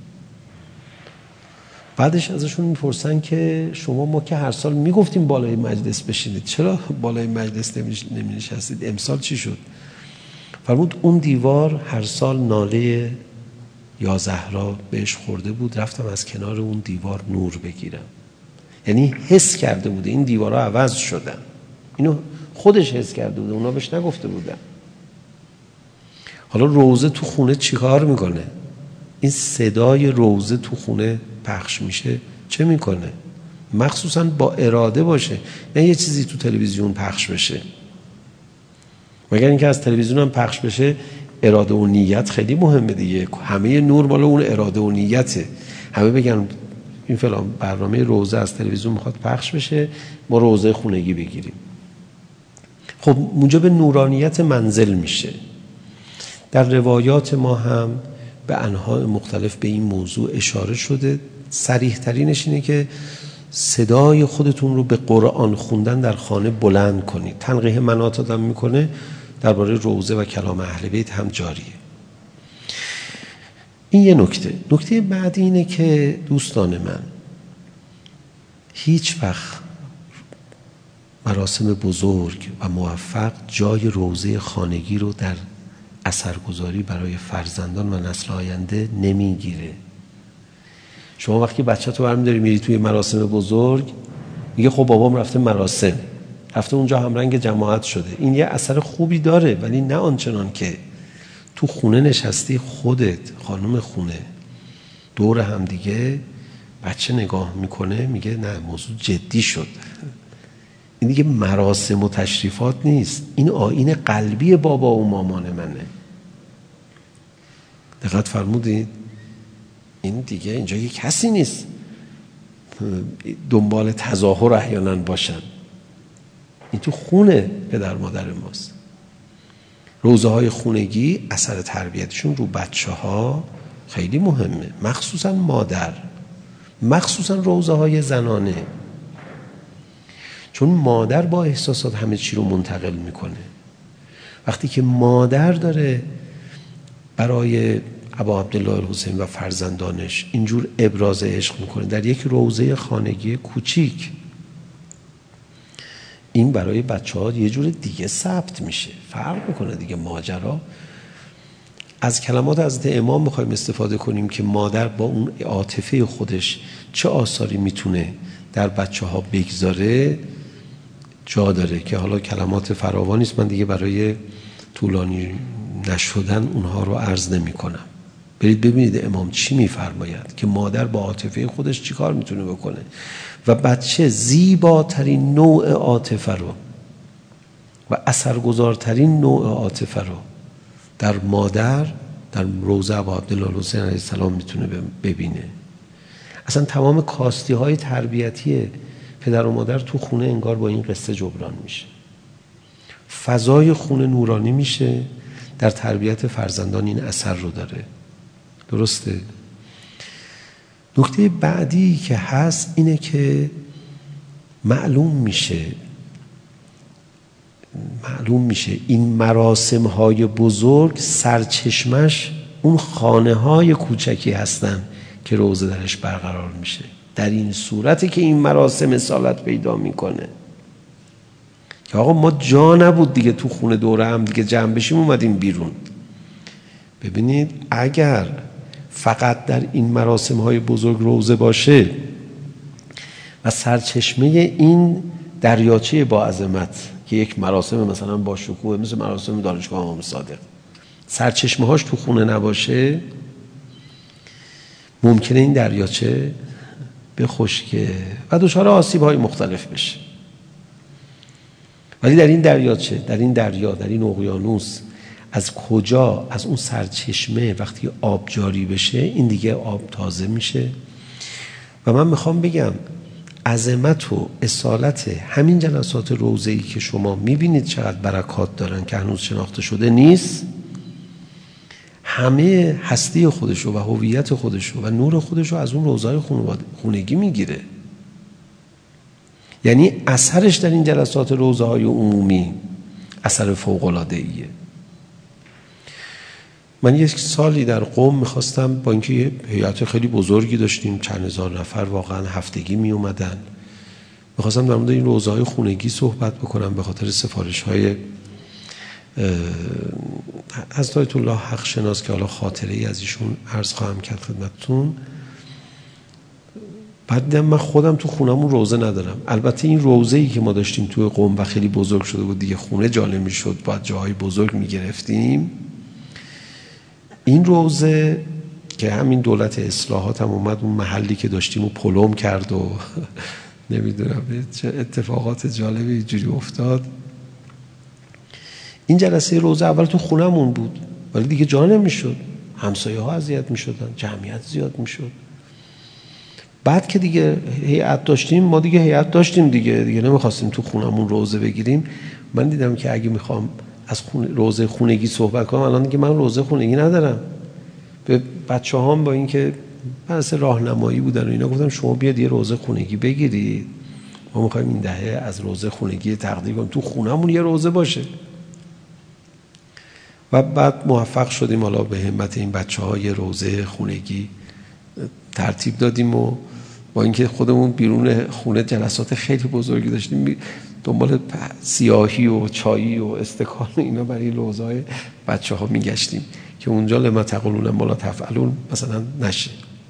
بعدش ازشون میپرسن که شما ما که هر سال میگفتیم بالای مجلس بشینید، چرا بالای مجلس نمی نشستید؟ امسال چی شد؟ فرمود اون دیوار هر سال ناله یا زهرا بهش خورده بود، رفتم از کنار اون دیوار نور بگیرم. یعنی حس کرده بوده این دیوارها عوض شدن، اینو خودش حس کرده بوده، اونا بهش نگفته بودن. حالا روزه تو خونه چیکار میکنه؟ این صدای روزه تو خونه پخش میشه چه میکنه؟ مخصوصا با اراده باشه، نه یه چیزی تو تلویزیون پخش بشه. مگر اینکه از تلویزیون هم پخش بشه، اراده و نیت خیلی مهمه دیگه. همه نور مال اون اراده و نیته. همه بگن این فلان برنامه روزه از تلویزیون میخواد پخش بشه، ما روزه خونگی بگیریم. خب موجب نورانیت منزل میشه. در روایات ما هم به انواع مختلف به این موضوع اشاره شده. صریح ترینش اینه که صدای خودتون رو به قرآن خوندن در خانه بلند کنید. تنقیح مناط آدم میکنه، درباره روزه و کلام اهل بیت هم جاریه. این یه نکته. نکته بعدی اینه که دوستان من، هیچ وقت مراسم بزرگ و موفق جای روزه خانگی رو در اثرگذاری برای فرزندان و نسل آینده نمیگیره. شما وقتی بچه‌تو برمی‌داری میری توی مراسم بزرگ، میگه خب بابام رفته مراسم، رفته اونجا همرنگ جماعت شده. این یه اثر خوبی داره، ولی نه آنچنان که تو خونه نشستی خودت خانم خونه دور هم دیگه، بچه نگاه میکنه میگه نه موضوع جدی شد. این دیگه مراسم و تشریفات نیست، این آیین قلبی بابا و مامان منه. دقت فرمودید؟ این دیگه اینجا یک کسی نیست دنبال تظاهر احیانا باشن، این تو خونه پدر مادر ماست. روزه های خونگی اثر تربیتشون رو بچه ها خیلی مهمه، مخصوصا مادر، مخصوصا روزه های زنانه، چون مادر با احساسات همه چی رو منتقل میکنه. وقتی که مادر داره برای ابا عبدالله الحسین و فرزندانش اینجور ابراز عشق میکنه در یک روزه خانگی کوچیک، این برای بچه ها یه جور دیگه ثبت میشه، فرق میکنه دیگه. ماجرا از کلمات حضرت امام میخوایم استفاده کنیم که مادر با اون عاطفه خودش چه آثاری میتونه در بچه ها بگذاره، جا داره که حالا کلمات فراوانی است، من دیگه برای طولانی نشدن اونها رو عرض نمی کنم. برید ببینید امام چی میفرماید که مادر با عاطفه خودش چی کار میتونه بکنه و بچه زیباترین نوع عاطفه رو و اثرگذارترین نوع عاطفه رو در مادر، در روزه ابا عبدالله الحسین علیه السلام میتونه ببینه. اصلا تمام کاستی های تربیتی پدر و مادر تو خونه انگار با این قصه جبران میشه. فضای خونه نورانی میشه، در تربیت فرزندان این اثر رو داره. درسته؟ نکته بعدی که هست اینه که معلوم میشه معلوم میشه این مراسم های بزرگ سرچشمش اون خانه های کوچکی هستن که روزه درش برقرار میشه. در این صورتی که این مراسم اصالت پیدا میکنه که آقا ما جا نبود دیگه تو خونه دوره هم دیگه جمع بشیم اومدیم بیرون. ببینید اگر فقط در این مراسم های بزرگ روزه باشه و سرچشمه این دریاچه با عظمت که یک مراسم مثلا با شکوه مثل مراسم دانشگاه امام صادق سرچشمه هاش تو خونه نباشه، ممکنه این دریاچه بخشکه و دچار آسیب های مختلف بشه. ولی در این دریاچه، در این دریا، در این اقیانوس، از کجا؟ از اون سرچشمه وقتی آب جاری بشه این دیگه آب تازه میشه. و من میخوام بگم عظمت و اصالت همین جلسات روزه‌ای که شما میبینید چقدر برکات دارن که هنوز شناخته شده نیست، همه هستی خودشو و هویت خودشو و نور خودشو از اون روزهای خونگی میگیره. یعنی اثرش در این جلسات روزهای عمومی اثر فوق‌العاده‌ایه. من یک سالی در قم میخواستم با اینکه یه هیئت خیلی بزرگی داشتیم، چند هزار نفر واقعا هفتگی می اومدن، میخواستم در مورد این روزهای خونگی صحبت بکنم به خاطر سفارش های حضرت آیت الله حق شناس که حالا خاطره ای از ایشون عرض خواهم کرد خدمتتون. بعد دیدم من خودم تو خونمون روزه ندارم. البته این روزه‌ای که ما داشتیم توی قم و خیلی بزرگ شده بود دیگه، خونه جالب میشد، باید جاهای بزرگ میگرفتیم. این روزه که همین دولت اصلاحات هم اومد اون محلی که داشتیم و پلم کرد و نمیدونم چه اتفاقات جالبی اینجوری افتاد. این جلسه روزه اول تو خونمون بود ولی دیگه جا نمیشد، همسایه ها اذیت میشدن، جمعیت زیاد میشد. بعد که دیگه هیئت داشتیم، ما دیگه هیئت داشتیم دیگه دیگه نمیخواستیم تو خونمون روزه بگیریم. من دیدم که اگه میخوام از خونه روزه خونگی صحبت کنم، الان دیگه من روزه خونگی ندارم. به بچه هام با این که بحث راهنمایی بودن و اینا گفتم شما بیاد یه روزه خونگی بگیرید، ما میخوایم این دهه از روزه خونگی تقدیر کنیم، تو خونمون یه روزه باشه. و بعد موفق شدیم حالا به همت این بچه ها یه روزه خونگی ترتیب دادیم و با اینکه خودمون بیرون خونه جلسات خیلی بزرگی داشتیم، دنبال سیاهی و چایی و استکان و اینا برای لوزهای بچه ها میگشتیم که اونجا لما تقولون ما لا تفعلون مثلا نشه.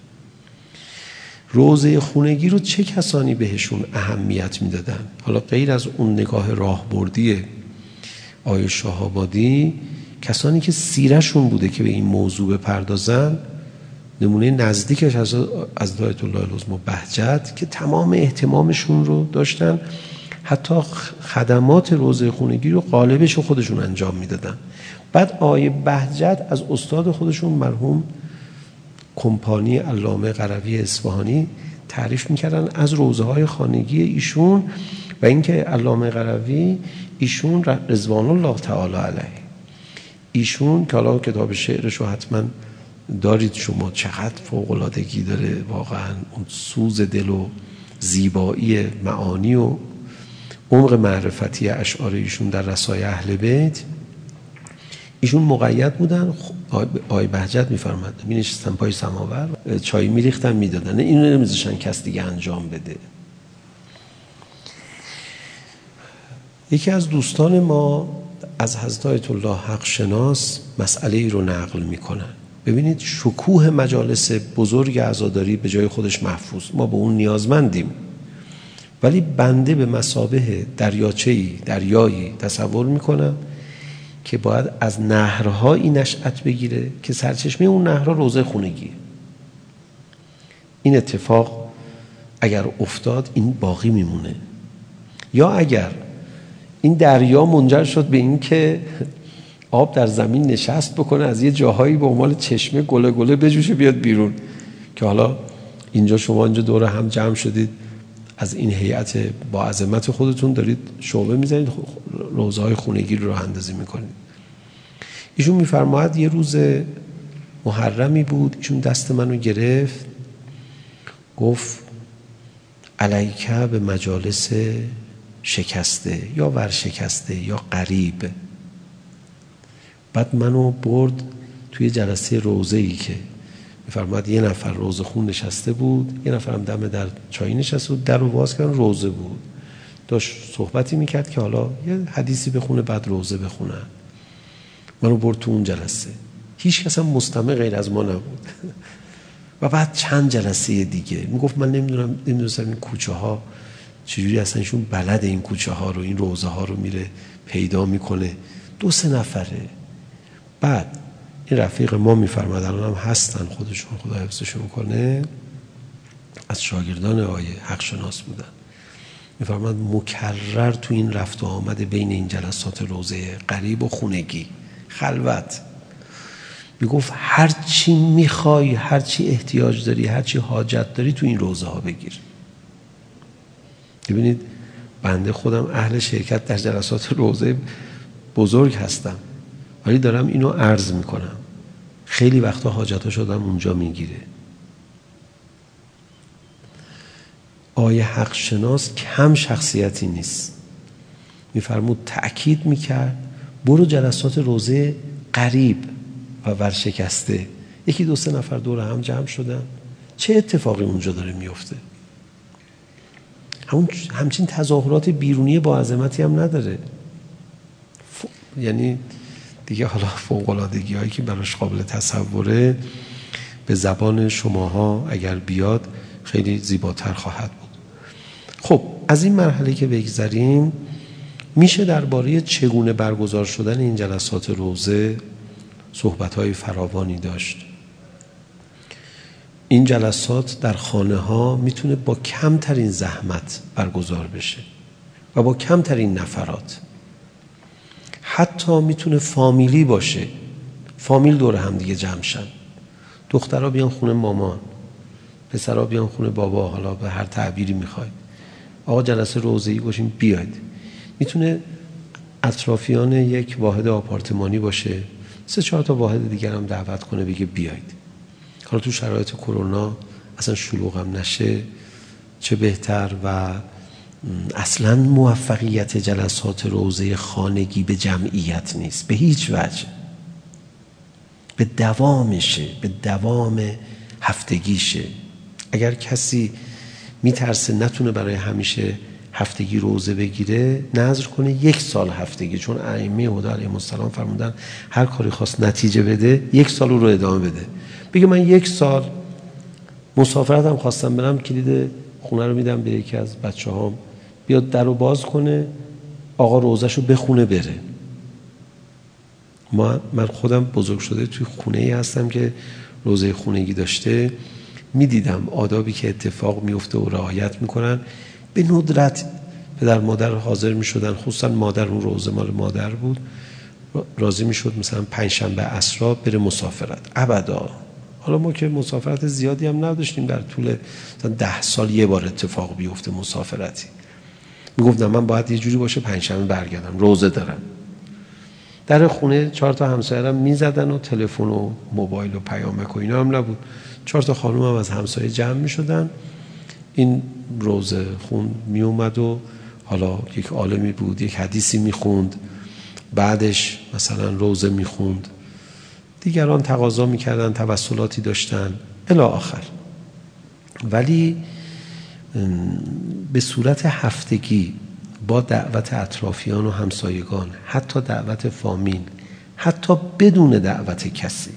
روزه خونگی رو چه کسانی بهشون اهمیت میدادن؟ حالا غیر از اون نگاه راهبردی آیه شهابادی، کسانی که سیرشون بوده که به این موضوع بپردازن، نمونه نزدیکش از از آیت الله العظمی بهجت که تمام اهتمامشون رو داشتن، حتی خدمات روزه خونگی رو غالبش رو خودشون انجام میدادن. بعد آیه بهجت از استاد خودشون مرحوم کمپانی علامه قروی اصفهانی تعریف میکردن از روزه های خانگی ایشون و اینکه علامه قروی ایشون رضوان الله تعالی علیه، ایشون که حالا کتاب شعرش رو حتما دارید شما، چقدر فوق‌العادگی داره واقعا، اون سوز دل و زیبایی معانی و عمق معرفتی اشعار ایشون در رسای اهل بیت. ایشون مقید بودن، آی بهجت میفرماد می نشستن پای سماور چای میریختن میدادن، اینو نمیذاشتن کس دیگه انجام بده. یکی از دوستان ما از حضرت آیت الله حق شناس مسئله ای رو نقل میکنن. ببینید شکوه مجالس بزرگ عزاداری به جای خودش محفوظ، ما به اون نیازمندیم، ولی بنده به مثابه دریاچه‌ای دریایی تصور میکنم که باید از نهرهایی نشأت بگیره که سرچشمه اون نهرها روزه خونگیه. این اتفاق اگر افتاد این باقی میمونه، یا اگر این دریا منجر شد به این که آب در زمین نشست بکنه، از یه جاهایی به عنوان چشمه گله گله بجوشه بیاد بیرون، که حالا اینجا شما اینجا دور هم جمع شدید از این هیئت با عظمت خودتون دارید شعبه میزنید، روزهای خونگی رو راه اندازی میکنید. ایشون میفرماید یه روز محرمی بود، ایشون دست منو گرفت گفت علیکه به مجالس شکسته یا ورشکسته یا غریب. بعد منو برد توی جلسه روزه‌ای که می‌فرماد یه نفر روزه خون نشسته بود، یه نفرم دم در چای نشسته بود، در رو باز کردن روزه بود، داشت صحبتی میکرد که حالا یه حدیثی بخونه بعد روزه بخونن. منو برد تو اون جلسه، هیچ کس هم مستمع غیر از ما نبود. و بعد چند جلسه دیگه میگفت من نمیدونم نمیدونستم این کوچه ها چجوری اصلا ایشون بلد این کوچه ها رو، این روزه ها رو میره پیدا میکنه. دو سه نفره. بعد این رفیق ما میفرماد، الان هم هستن خودشون، خدا حفظشون کنه، از شاگردان آقای حق شناس بودن، میفرماد مکرر تو این رفت و آمد بین این جلسات روزه غریب و خونگی خلوت، میگفت هر چی میخوای، هر چی احتیاج داری، هر چی حاجت داری تو این روزه ها بگیر. ببینید بنده خودم اهل شرکت در جلسات روزه بزرگ هستم، ولی دارم اینو عرض میکنم، خیلی وقتا حاجتا شدم اونجا میگیره. آیه حق شناس کم شخصیتی نیست، میفرمود تأکید میکرد برو جلسات روزه قریب و ورشکسته. یکی دو سه نفر دور هم جمع شدن، چه اتفاقی اونجا داره میفته؟ همون همچین تظاهرات بیرونی با عظمتی هم نداره، ف... یعنی دیگه حالا فوق‌العادگی هایی که براش قابل تصوره به زبان شماها اگر بیاد خیلی زیباتر خواهد بود. خب از این مرحله که بگذریم، میشه درباره چگونه برگزار شدن این جلسات روزه صحبت‌های فراوانی داشت. این جلسات در خانه ها میتونه با کمترین زحمت برگزار بشه و با کمترین نفرات. حتی میتونه فامیلی باشه، فامیل دور هم دیگه جمع شن، دخترها بیان خونه مامان، پسرها بیان خونه بابا، حالا به هر تعبیری میخواید. آقا جلسه روزه‌ای باشیم بیاید. میتونه اطرافیان یک واحد آپارتمانی باشه، سه چهار تا واحد دیگر هم دعوت کنه بگه بیاید. حالا تو شرایط کرونا اصلا شلوغ هم نشه چه بهتر. و اصلا موفقیت جلسات روزه خانگی به جمعیت نیست به هیچ وجه، به دوامشه، به دوام هفتگیشه. اگر کسی میترسه نتونه برای همیشه هفتگی روزه بگیره، نذر کنه یک سال هفتگی، چون ائمه هدی علیهم السلام فرمودن هر کاری خواست نتیجه بده یک سال رو ادامه بده. بگه من یک سال مسافرتم خواستم برم، کلید خونه رو میدم به یکی از بچه‌هام، بیاد در رو باز کنه، آقا روزه‌شو بخونه بره. ما من خودم بزرگ شده توی خونه‌ای هستم که روزه خونگی داشته، میدیدم آدابی که اتفاق میفته و رعایت میکنن. به ندرت پدر مادر حاضر میشدن، خصوصا مادر، اون روزه مال مادر بود، راضی میشد مثلا پنج شنبه عصرا بره مسافرت. ابدا. حالا ما که مسافرت زیادی هم نداشتیم، در طول مثلا ده سال یه بار اتفاق بیفته مسافرتی. میگفتم من باید یه جوری باشه پنج شنبه برگردم، روزه دارم. در خونه چهار تا همسایه‌ام میزدن و تلفن و موبایل و پیامک و اینا هم نبود. چهار تا خانم هم از همسایه جمع میشدن، این روزه خون می اومد و حالا یک عالمی بود یک حدیثی میخوند، بعدش مثلا روزه میخوند، دیگران تقاضا میکردن، توسلاتی داشتن الی آخر. ولی به صورت هفتگی با دعوت اطرافیان و همسایگان، حتی دعوت فامیل، حتی بدون دعوت کسی،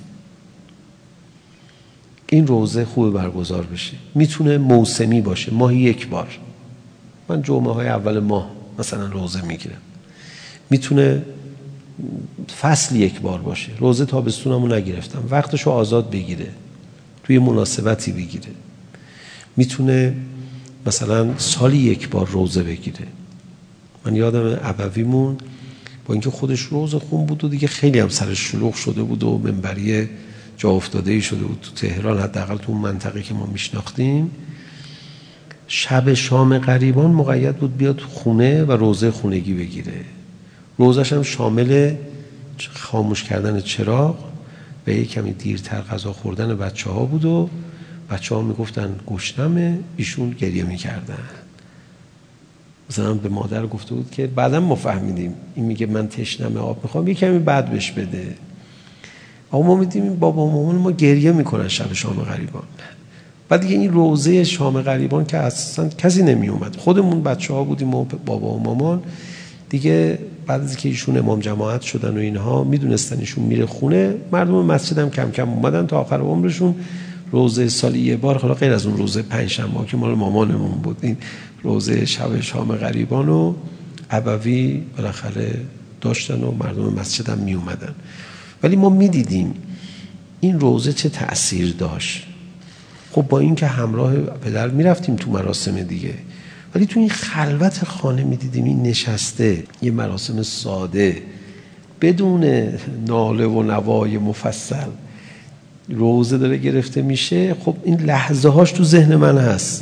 این روزه خوب برگزار بشه. میتونه موسمی باشه، ماهی یک بار، من جمعه های اول ماه مثلا روزه میگیرم. میتونه فصل یک بار باشه، روزه تابستونمو نگرفتم، وقتشو آزاد بگیره، توی مناسبتی بگیره. میتونه مثلا سالی یک بار روزه بگیره. من یادم ابویمون با اینکه خودش روزه خون بود و دیگه خیلی هم سرش شلوغ شده بود و منبری جا افتاده‌ای شده بود تو تهران، حداقل تو اون منطقه که ما میشناختیم، شب شام غریبان مقید بود بیاد خونه و روزه خونگی بگیره. روزش هم شامل خاموش کردن چراغ و یک کمی دیرتر غذا خوردن بچه ها بود و بچه ها میگفتن گشنمه، ایشون گریه میکردن. مثلا به مادر گفته بود که بعدم ما فهمیدیم این میگه من تشنمه آب میخوام یه کمی بعد بهش بده. اما ما میدیم این بابا و مامان ما گریه میکنن شب شام غریبان. بعد دیگه این روزه شام غریبان که اصلا کسی نمی اومد، خودمون بچه ها بودیم و بابا و مامان دیگه. بعد از که ایشون امام جماعت شدن و اینها میدونستن ایشون میره خونه، مردم مسجد هم کم کم اومدن تا آخر عمرشون. روزه سالی یه بار، حالا غیر از اون روزه پنجشنبه که مال مامانمون بود، این روزه شب شام غریبان و ابوی بالاخره داشتن و مردم مسجد هم می اومدن. ولی ما میدیدیم این روزه چه تأثیر داشت. خب با این که همراه پدر میرفتیم تو مراسم دیگه، ولی تو این خلوت خانه میدیدیم این نشسته یه مراسم ساده بدون ناله و نوای مفصل روزه داره گرفته میشه. خب این لحظه هاش تو ذهن من هست،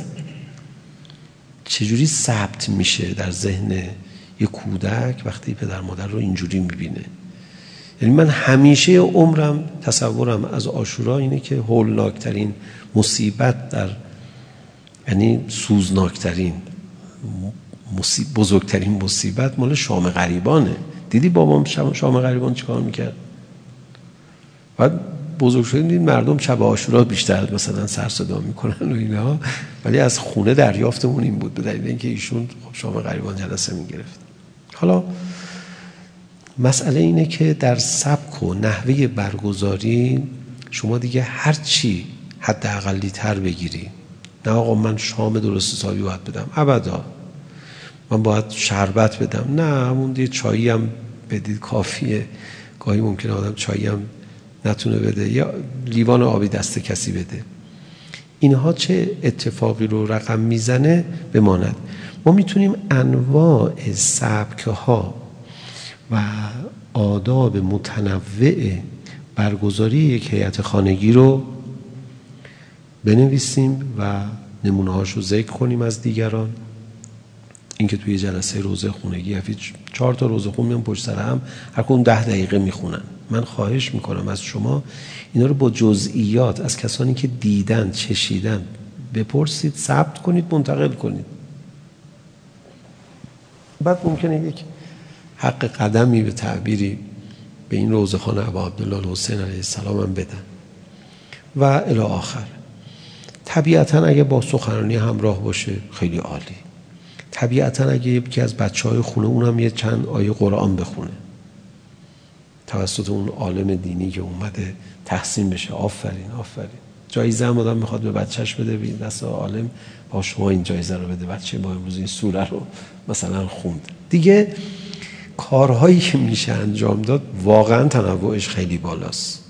چجوری ثبت میشه در ذهن یه کودک وقتی پدر مادر رو اینجوری میبینه. یعنی من همیشه عمرم تصورم از عاشورا اینه که هولناکترین مصیبت در، یعنی سوزناکترین مصیبت، بزرگترین مصیبت مال شام غریبانه. دیدی بابام شام غریبان چیکار میکرد؟ بعد بزرگ شدیم دیدیم مردم شب عاشورا بیشتر مثلا سر صدا میکنن و اینا، ولی از خونه دریافتمون این بود به دلیل اینکه ایشون خب شام غریبان جلسه میگرفت. حالا مسئله اینه که در سبک و نحوه برگزاری شما دیگه هر چی حداقلی تر بگیری. نه آقا من شام درست حسابی باید بدم، ابدا من باید شربت بدم، نه همون دیگه چایی هم بدید کافیه. گاهی ممکنه آدم چایی هم نتونه بده یا لیوان آبی دست کسی بده. اینها چه اتفاقی رو رقم میزنه بماند. ما میتونیم انواع سبک ها و آداب متنوع برگزاری یک هیئت خانگی رو بنویسیم و نمونه هاش رو ذکر کنیم از دیگران. اینکه توی جلسه روزه خونگی هفته چهار تا روزه خون میان پشت سر هم، هر کدوم ده دقیقه میخونن. من خواهش میکنم از شما اینا رو با جزئیات از کسانی که دیدن چشیدن بپرسید، ثبت کنید، منتقل کنید. بعد ممکنه یک حق قدمی به تعبیری به این روزخوان ابا عبدالله الحسین علیه السلام هم بدن و الی آخر. طبیعتاً اگه با سخنرانی همراه باشه خیلی عالی. طبیعتاً اگه یکی از بچه‌های خونه اونم یه چند آیه قرآن بخونه توسط اون عالم دینی که اومده تحسین بشه، آفرین آفرین. جایزه هم آدم میخواد به بچهش بده، ببین دست عالم با شما این جایزه رو بده، بچه ما امروز این سوره رو مثلا خوند. دیگه کارهایی که میشه انجام داد واقعا تنوعش خیلی بالاست.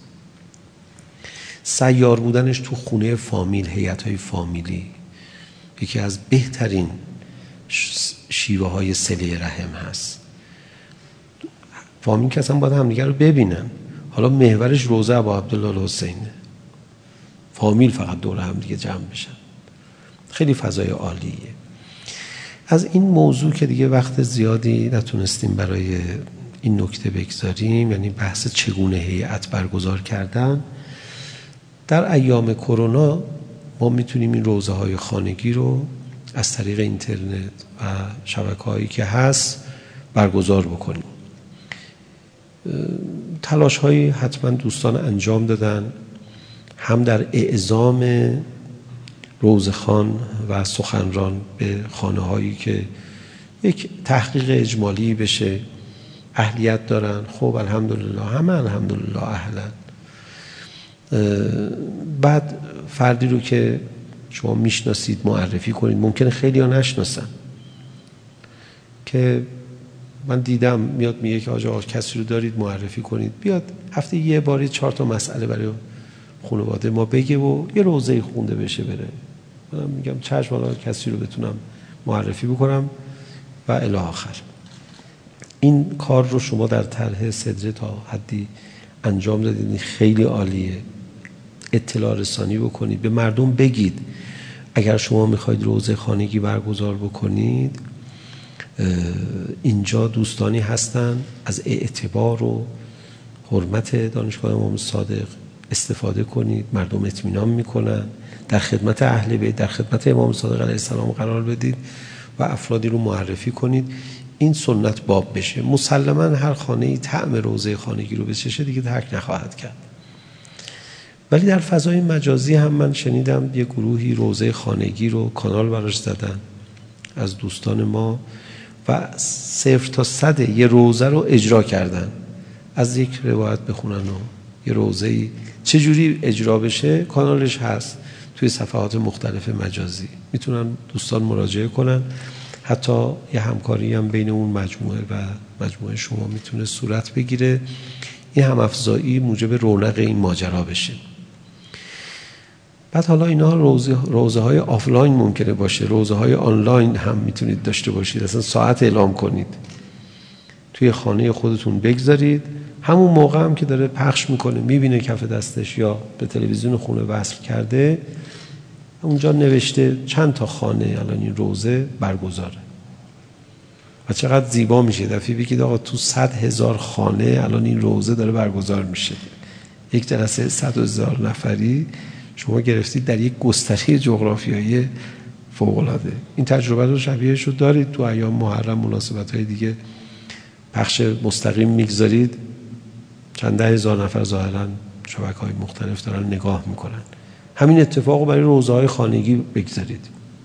سیار بودنش تو خونه فامیل، هیئت‌های فامیلی یکی از بهترین شیوه های صله رحم هست. فامیل که اصلا باید همدیگه رو ببینن. حالا محورش روزه ابا عبدالله الحسینه، فامیل فقط دور هم دیگه جمع بشن، خیلی فضای عالیه. از این موضوع که دیگه وقت زیادی نتونستیم برای این نکته بگذاریم، یعنی بحث چگونه هیئت برگزار کردن در ایام کرونا، ما میتونیم این روزه های خانگی رو از طریق اینترنت و شبکه هایی که هست برگزار بکنیم. تلاش هایی حتما دوستان انجام دادن، هم در اعزام روزخوان و سخنران به خانه هایی که یک تحقیق اجمالی بشه، اهلیت دارن. خب الحمدلله همه الحمدلله اهلن. بعد فردی رو که شما میشناسید معرفی کنید. ممکنه خیلی ها نشناسن، که من دیدم میاد میگه که آقا کسی رو دارید معرفی کنید، بیاد هفته یه باری چهار تا مسئله برای خانواده ما بگه و یه روزه خونده بشه بره. من میگم چشم، حالا کسی رو بتونم معرفی بکنم و الی آخر. این کار رو شما در طرح صدره تا حدی انجام دادید، خیلی عالیه. اطلاع رسانی بکنید، به مردم بگید اگر شما میخواید روزه خانگی برگزار بکنید اینجا دوستانی هستن، از اعتبار و حرمت دانشگاه امام صادق استفاده کنید. مردم اطمینان میکنن، در خدمت اهل بیت، در خدمت امام صادق علیه السلام قرار بدید و افرادی رو معرفی کنید این سنت باب بشه. مسلما هر خانه‌ای طعم روضه خانگی رو بچشه دیگه ترک نخواهد کرد. ولی در فضای مجازی هم من شنیدم یه گروهی روضه خانگی رو کانال براش زدن از دوستان ما و صفر تا صد یه روضه رو اجرا کردن، از یک روایت بخونن و یه روضه‌ای چجوری اجرا بشه کانالش هست توی صفحات مختلف مجازی، میتونن دوستان مراجعه کنن. حتی یه همکاری هم بین اون مجموعه و مجموعه شما میتونه صورت بگیره. این هم افزایی موجب رونق این ماجرا بشه. بعد حالا اینا روزه, روزه های آفلاین ممکنه باشه، روزه های آنلاین هم میتونید داشته باشید. اصلا ساعت اعلام کنید توی خانه خودتون بگذارید، همون موقع هم که داره پخش میکنه میبینه کف دستش یا به تلویزیون خونه وصل کرده، اونجا نوشته چند تا خانه الان این روزه برگزاره و چقدر زیبا میشه. دفعه بگید آقا تو صد هزار خانه الان این روزه داره برگزار میشه، یک جلسه صد هزار نفری شما گرفتید در یک گستره جغرافیایی فوق‌العاده. این تجربه رو شبیهش رو دارید تو ایام محرم، مناسبت‌های دیگه پخش مستقیم میگذارید، چند ده هزار نفر ظاهراً شبکه‌های مختلف دارن نگاه میکنن. همین اتفاق رو برای روزه‌های خانگی بگذارید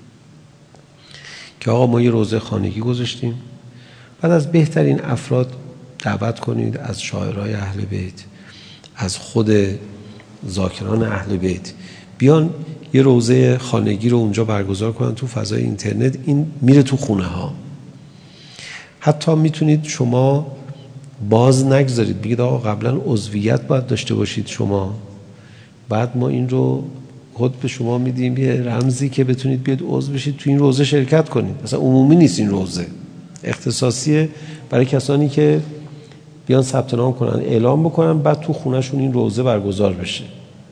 که آقا ما یه روزه خانگی گذاشتیم، بعد از بهترین افراد دعوت کنید، از شاعرای اهل بیت، از خود ذاکران اهل بیت، بیان یه روزه خانگی رو اونجا برگزار کنن تو فضای اینترنت. این میره تو خونه ها. حتی میتونید شما باز نگذارید، بگید آقا قبلا عضویت باید داشته باشید شما، بعد ما این رو خود به شما میدیم یه رمزی که بتونید بیاد عضو بشید تو این روزه شرکت کنید. مثلا عمومی نیست، این روزه اختصاصیه برای کسانی که بیان ثبت نام کنن، اعلام بکنن، بعد تو خونهشون این روزه برگزار بشه.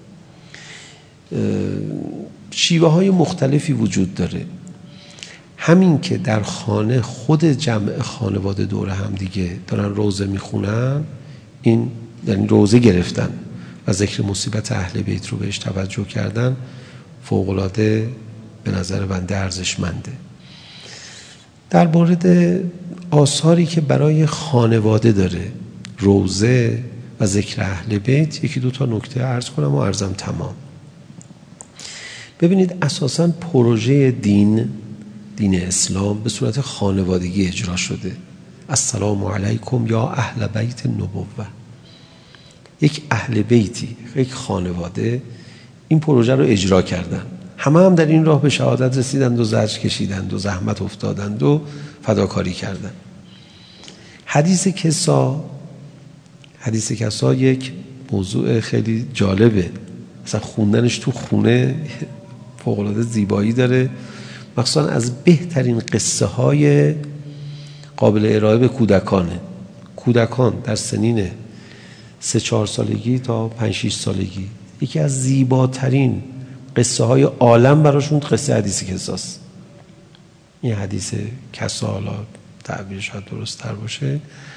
شیوه های مختلفی وجود داره. همین که در خانه خود جمع خانواده دور هم دیگه دارن روزه میخونن، این یعنی روزه گرفتن و ذکر مصیبت اهل بیت رو بهش توجه کردن، فوق‌العاده به نظر بنده ارزشمنده. در مورد آثاری که برای خانواده داره روزه و ذکر اهل بیت یکی دو تا نکته عرض کنم و عرضم تمام. ببینید اساساً پروژه دین دین اسلام به صورت خانوادگی اجرا شده. السلام علیکم یا اهل بیت النبوه. یک اهل بیتی، یک خانواده این پروژه رو اجرا کردن. همه هم در این راه به شهادت رسیدند و زجر کشیدند و زحمت افتادند و فداکاری کردند. حدیث کسا حدیث کسا یک موضوع خیلی جالبه. مثلا خوندنش تو خونه فوق‌العاده زیبایی داره، مخصوصا از بهترین قصه های قابل ارائه به کودکانه. کودکان در سنین سه چهار سالگی تا پنج شش سالگی یکی از زیباترین قصه های عالم براشون قصه حدیث کساست. این حدیث کسا، حالا تعبیر شاید درست تر باشه،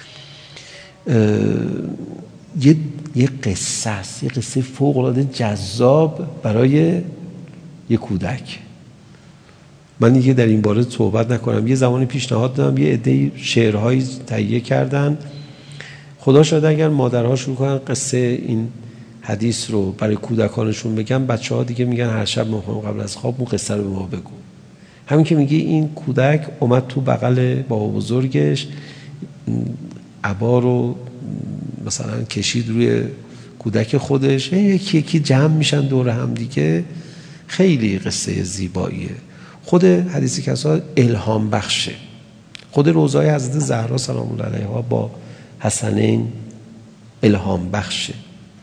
یه یه قصه است، یه قصه فوق العاده جذاب برای یه کودک. من دیگه در این باره صحبت نکنم. یه زمانی پیشنهاد دادم یه عده شعرهایی تهیه کردن، خدا شاید اگر مادرها شروع کنن قصه این حدیث رو برای کودکانشون بگن، بچه‌ها دیگه میگن هر شب میخوام قبل از خواب اون قصه رو به ما بگو. همین که میگه این کودک اومد تو بغل بابا بزرگش، عبا رو مثلا کشید روی کودک خودش، یکی یکی جمع میشن دور هم دیگه. خیلی قصه زیباییه. خود حدیث کسا الهام بخشه. خود روزهای حضرت زهرا سلام الله علیها با حسنین الهام بخشه.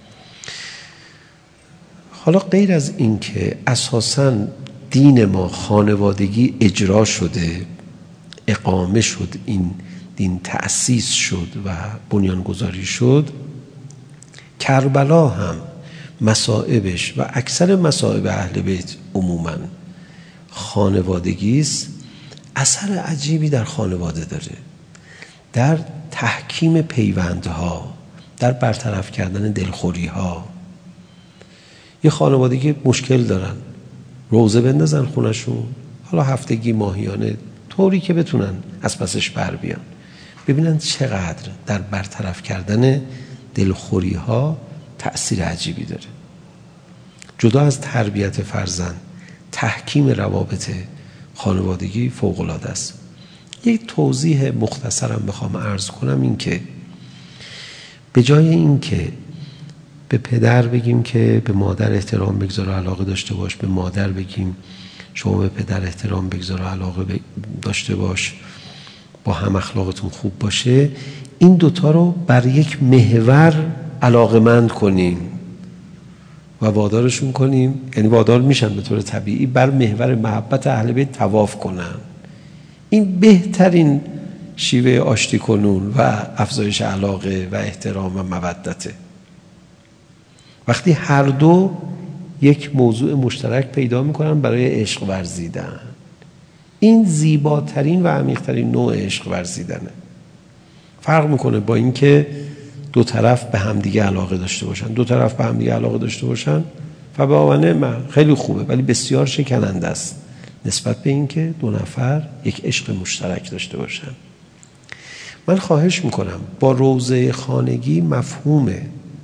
حالا غیر از این که اساساً دین ما خانوادگی اجرا شده، اقامه شد، این دین تأسیس شد و بنیانگذاری شد، کربلا هم مصائبش و اکثر مصائب اهل بیت عموماً خانوادگی است. اثر عجیبی در خانواده داره، در تحکیم پیوندها، در برطرف کردن دلخوریها. یه خانوادگی مشکل دارن، روزه بندازن خونشون، حالا هفتگی ماهیانه طوری که بتونن از پسش بر بیان. ببینن چقدر در برطرف کردن دلخوری ها تأثیر عجیبی داره. جدا از تربیت فرزند، تحکیم روابط خانوادگی فوق‌العاده است. یک توضیح مختصرم بخوام عرض کنم این که به جای این که به پدر بگیم که به مادر احترام بگذار و علاقه داشته باش، به مادر بگیم شما به پدر احترام بگذار و علاقه داشته باش، با هم اخلاقتون خوب باشه، این دوتا رو بر یک محور علاقه‌مند کنیم و وادارشون کنیم، یعنی وادار میشن به طور طبیعی بر محور محبت اهل بیت طواف کنن. این بهترین شیوه آشتی کنون و افزایش علاقه و احترام و مودته. وقتی هر دو یک موضوع مشترک پیدا میکنن برای عشق ورزیدن، این زیباترین و عمیق‌ترین نوع عشق ورزیدنه. فرق میکنه با اینکه دو طرف به همدیگه علاقه داشته باشن. دو طرف به همدیگه علاقه داشته باشن فباونه من خیلی خوبه، ولی بسیار شکننده است نسبت به اینکه دو نفر یک عشق مشترک داشته باشن. من خواهش میکنم با روضه خانگی مفهوم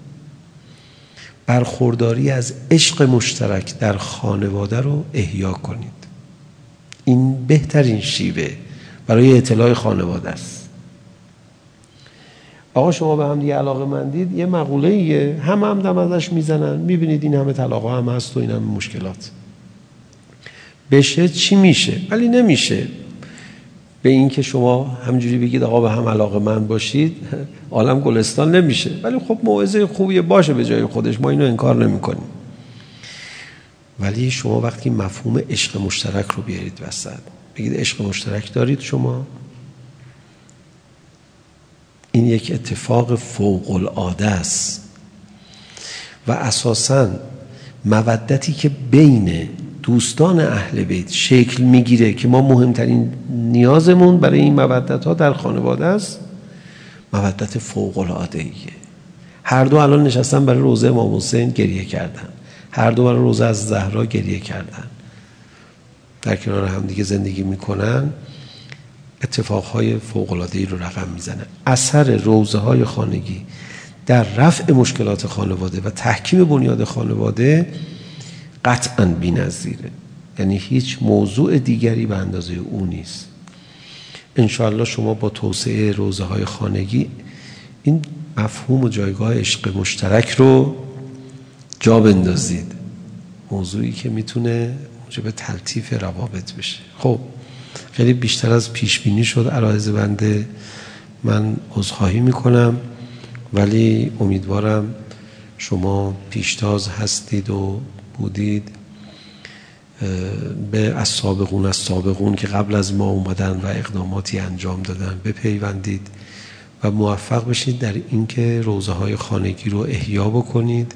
برخورداری از عشق مشترک در خانواده رو احیا کنید. این بهترین شیوه برای اطلاع خانواده است. آقا شما به هم دیگه علاقه مندید، یه مقوله ایه هم هم دم ازش میزنن، میبینید این همه طلاقا هم هست و این همه مشکلات. بشه چی میشه؟ ولی نمیشه به این که شما همجوری بگید آقا به هم علاقه مند باشید عالم گلستان نمیشه. ولی خب موعظه خوبیه، باشه به جای خودش، ما اینو انکار نمی کنیم. ولی شما وقتی مفهوم عشق مشترک رو بیارید وسط، بگید عشق مشترک دارید شما، این یک اتفاق فوق العاده است و اساساً مودتی که بین دوستان اهل بیت شکل میگیره که ما مهمترین نیازمون برای این مودت ها در خانواده است، مودت فوق العاده ایه. هر دو الان نشستن برای روزه امام حسین گریه کردن، هر دو برای روزه از زهرا گریه کردن، در کنار هم دیگه زندگی میکنن، اتفاقهای فوق العاده ای رو رقم میزنن. اثر روزه های خانگی در رفع مشکلات خانواده و تحکیم بنیاد خانواده قطعاً بی‌نظیره. یعنی هیچ موضوع دیگری به اندازه او نیست. انشاءالله شما با توسعه روزه های خانگی این مفهوم و جایگاه عشق مشترک رو جا بندازید، موضوعی که میتونه موجب تلطیف روابط بشه. خب خیلی بیشتر از پیش بینی شد عرایض بنده، من عذرخواهی میکنم، ولی امیدوارم شما پیشتاز هستید و بودید به از سابقون از سابقون که قبل از ما اومدن و اقداماتی انجام دادن بپیوندید و موفق بشید در اینکه روزه های خانگی رو احیا بکنید.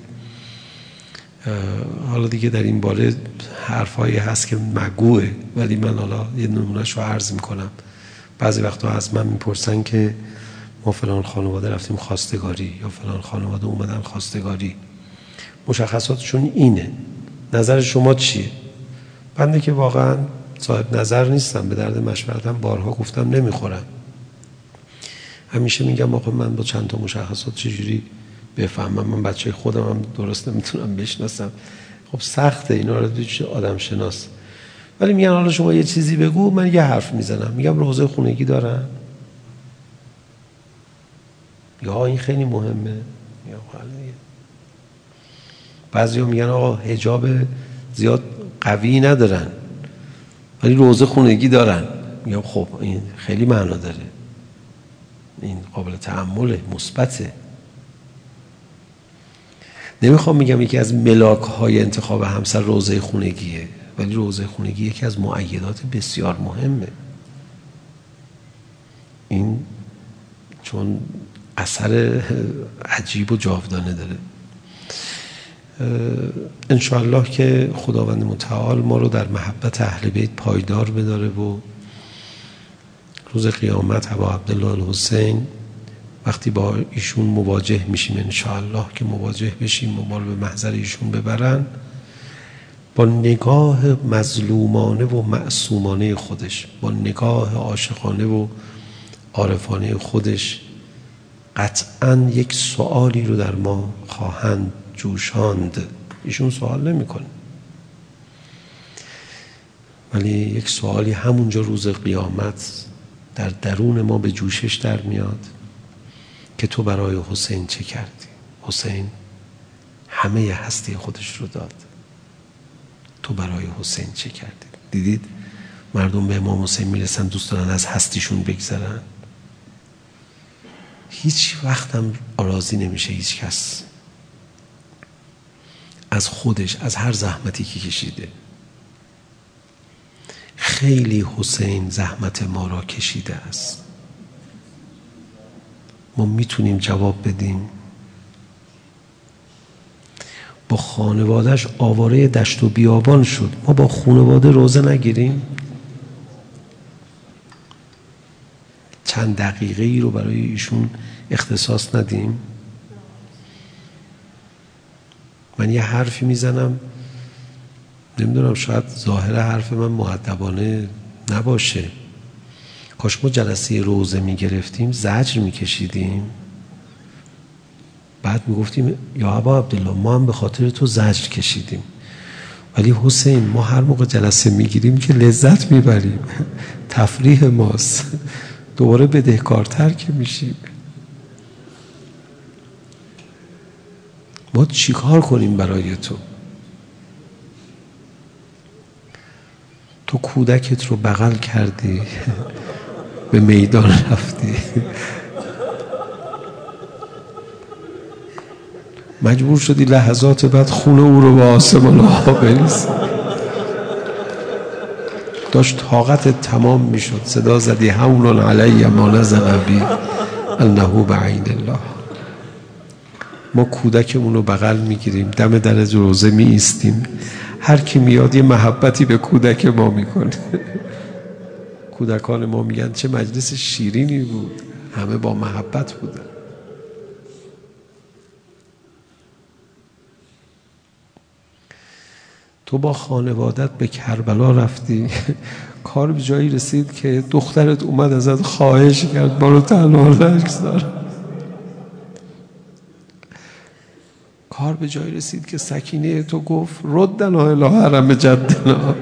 حالا دیگه در این باره حرفایی هست که مگوه، ولی من حالا یه نمونهش رو عرض میکنم. بعضی وقتا از من میپرسن که ما فلان خانواده رفتیم خواستگاری یا فلان خانواده اومدن خواستگاری، مشخصاتشون اینه، نظر شما چیه؟ بنده که واقعا صاحب نظر نیستم، به درد مشورتم بارها گفتم نمیخورم. همیشه میگم آقا من با چند تا مشخصات چجوری بفهمم؟ من بچه خودم هم درست نمیتونم بشناسم. خب سخته اینا رو دوش آدم شناس. ولی میگن حالا شما یه چیزی بگو، من یه حرف میزنم، میگم روزه خونگی دارن؟ یا این خیلی مهمه؟ یا بعضیا میگن آقا حجاب زیاد قوی ندارن ولی روزه خونگی دارن. میگم خب این خیلی معنا داره، این قابل تأمله، مثبته. نمیخوام میگم یکی از ملاک های انتخاب همسر روزه خونگیه، ولی روزه خونگی یکی از مؤیدات بسیار مهمه. این چون اثر عجیب و جاودانه داره. انشاءالله که خداوند متعال ما رو در محبت اهل بیت پایدار بداره و روز قیامت ابا عبدالله الحسین وقتی با ایشون مواجه میشیم، انشاءالله که مواجه بشیم و ما رو به محضر ایشون ببرن، با نگاه مظلومانه و معصومانه خودش، با نگاه عاشقانه و عارفانه خودش قطعاً یک سوالی رو در ما خواهند جوشاند. ایشون سوال نمی‌کنه، ولی یک سوالی همونجا روز قیامت در درون ما به جوشش در میاد که تو برای حسین چه کردی؟ حسین همه هستی خودش رو داد، تو برای حسین چه کردی؟ دیدید مردم به امام حسین میرسن دوست دارن از هستیشون بگذرن، هیچ وقت هم راضی نمیشه هیچ کس از خودش، از هر زحمتی که کشیده. خیلی حسین زحمت ما را کشیده است، ما میتونیم جواب بدیم. با خانوادهش آواره دشت و بیابان شد، ما با خانواده روزه نگیریم؟ چند دقیقه ای رو برای ایشون اختصاص ندیم؟ من یه حرفی میزنم، نمیدونم شاید ظاهر حرف من مؤدبانه نباشه، کاش ما جلسه روزه میگرفتیم زجر میکشیدیم، بعد میگفتیم یا ابا عبدالله ما هم به خاطر تو زجر کشیدیم، ولی حسین ما هر موقع جلسه میگیریم که لذت میبریم، تفریح ماست، دوباره بدهکارتر که میشیم. ما چی کار کنیم برای تو؟ تو کودکت رو بغل کردی به میدان رفتی، مجبور شدی لحظات بعد خون او رو به آسمان ها بریزی، داشت طاقت تمام میشد، صدا زدی حول علی ما نزل بی انه بعین الله. ما کودکمون رو بغل میگیریم، دم در روزه می ایستیم، هر کی میاد یه محبتی به کودک ما میکنه. کودکان ما میگن چه مجلس شیرینی بود، همه با محبت بودن. تو با خانوادت به کربلا رفتی، کار به جایی رسید که دخترت اومد ازت خواهش کرد ما رو تنها نگذار. کار به جایی رسید که سکینه تو گفت ردنا الی حرم جدنا.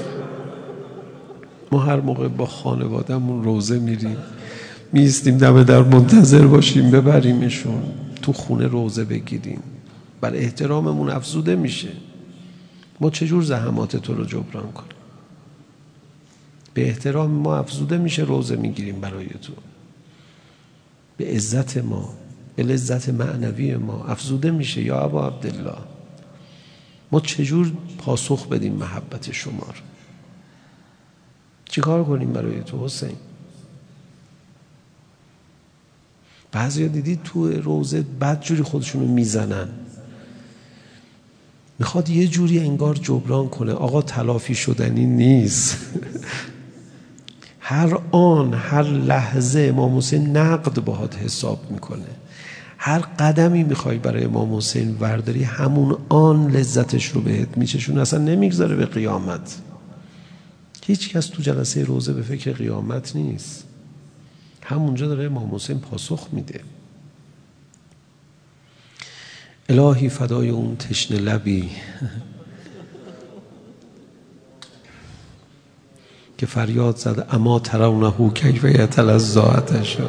ما هر موقع با خانوادهمون روزه میریم میستیم دم در منتظر باشیم ببریمشون تو خونه روزه بگیریم، بر احتراممون افزوده میشه. ما چجور زحمات تو رو جبران کنیم؟ به احترام ما افزوده میشه، روزه میگیریم برای تو، به عزت ما، به لذت معنوی ما افزوده میشه. یا ابا عبدالله ما چجور پاسخ بدیم محبت شما رو؟ چی کار کنیم برای تو حسین؟ بعضی ها دیدید تو روزه بد جوری خودشونو میزنن، میخواد یه جوری انگار جبران کنه. آقا تلافی شدنی نیست. هر آن هر لحظه امام حسین نقد باهات حساب میکنه. هر قدمی میخوای برای امام حسین ورداری همون آن لذتش رو بهت میچشونه، اصلا نمیگذاره به قیامت. هیچ کس تو جلسه روزه به فکر قیامت نیست، همونجا داره امام حسین پاسخ میده. الهی فدای اون تشنه لبی که فریاد زد اما ترونه کیف یتلظی عطشا.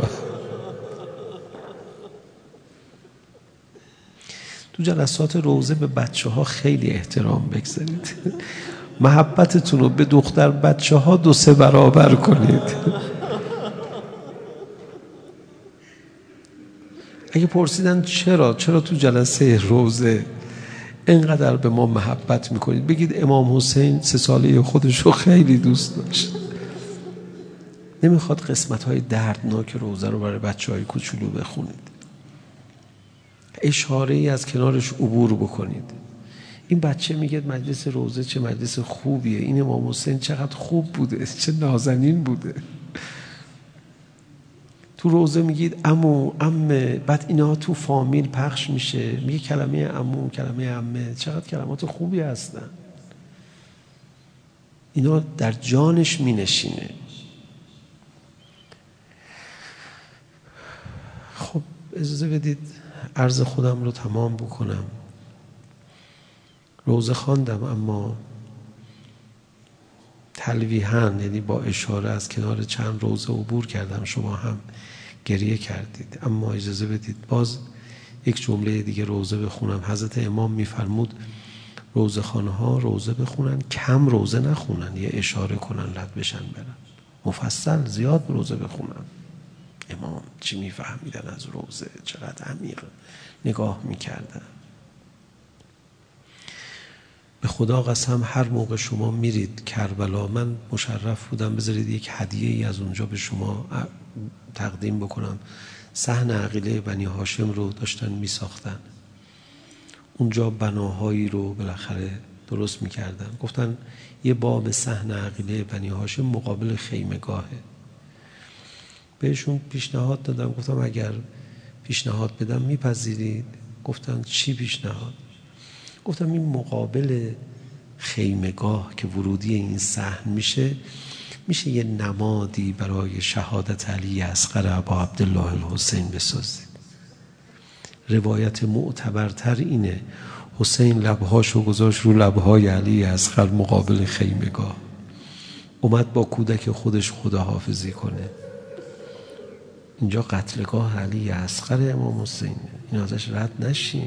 تو جلسات روزه به بچه ها خیلی احترام بگذارید، محبتتون رو به دختر بچه ها دو سه برابر کنید. اگه پرسیدن چرا چرا تو جلسه روزه اینقدر به ما محبت میکنید، بگید امام حسین سه ساله خودش رو خیلی دوست داشت، نمیخواد قسمت های دردناک روزه رو برای بچه های کوچولو بخونید، اشاره ای از کنارش عبور بکنید. این بچه میگه مجلس روزه چه مجلس خوبیه، این امام حسین چقدر خوب بوده، چه نازنین بوده. تو روزه میگید عمو عمه، بعد اینا تو فامیل پخش میشه، میگه کلمه عمو کلمه عمه، چقدر کلمات خوبی هستن. اینا در جانش می نشینه. خب اجازه بدید عرض خودم رو تمام بکنم. روزه خواندم اما تلویحاً، یعنی با اشاره از کنار چند روزه عبور کردم. شما هم گریه کردید، اما اجازه بدید باز یک جمله دیگه روزه بخونم. حضرت امام میفرمود روزه خانها روزه بخونن، کم روزه نخونن، یه اشاره کنن لب بشن برن، مفصل زیاد روزه بخونن. امام چی میفهمیدن از روزه، چقدر عمیق نگاه میکردن. به خدا قسم هر موقع شما میرید کربلا، من مشرف بودم بذارید یک هدیه ای از اونجا به شما تقدیم بکنم. صحن عقیله بنی هاشم رو داشتن میساختن، اونجا بناهایی رو بالاخره درست میکردن. گفتن یه باب صحن عقیله بنی هاشم مقابل خیمه‌گاهه. بهشون پیشنهاد دادم، گفتم اگر پیشنهاد بدم میپذیرید؟ گفتن چی پیشنهاد؟ گفتم این مقابل خیمه‌گاه که ورودی این صحن میشه، میشه یه نمادی برای شهادت علی اصغر ابا عبدالله الحسین بسازید. روایت معتبرتر اینه حسین لبهاشو گذاشت رو لبهای علی اصغر مقابل خیمه‌گاه، اومد با کودک خودش خداحافظی کنه. اینجا قتلگاه علی اصغر امام حسین، این ازش رد نشین.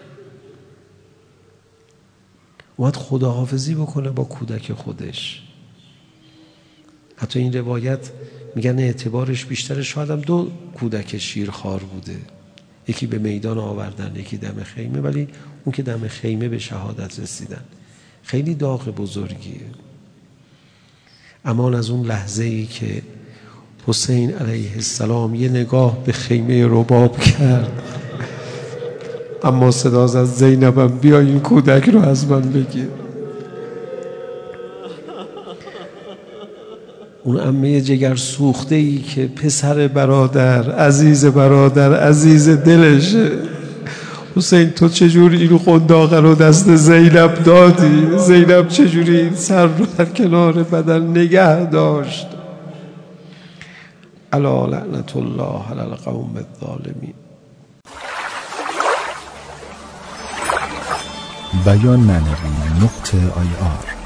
اومد خداحافظی بکنه با کودک خودش. حتی این روایت میگن اعتبارش بیشتره، شاید هم دو کودک شیرخوار بوده، یکی به میدان آوردن یکی دم خیمه، ولی اون که دم خیمه به شهادت رسیدن. خیلی داغ بزرگیه. امان از اون لحظه ای که حسین علیه السلام یه نگاه به خیمه رباب کرد، اما صدا زد زینبم بیا این کودک رو از من بگیر. اون عمه جگر سوخته ای که پسر برادر، عزیز برادر، عزیز دلشه، حسین تو چجوری این قنداقه رو دست زینب دادی؟ زینب چجوری این سر رو در کنار بدن نگه داشت؟ الا لعنت الله علی القوم الظالمین. بیان معنوی نقطه آی آر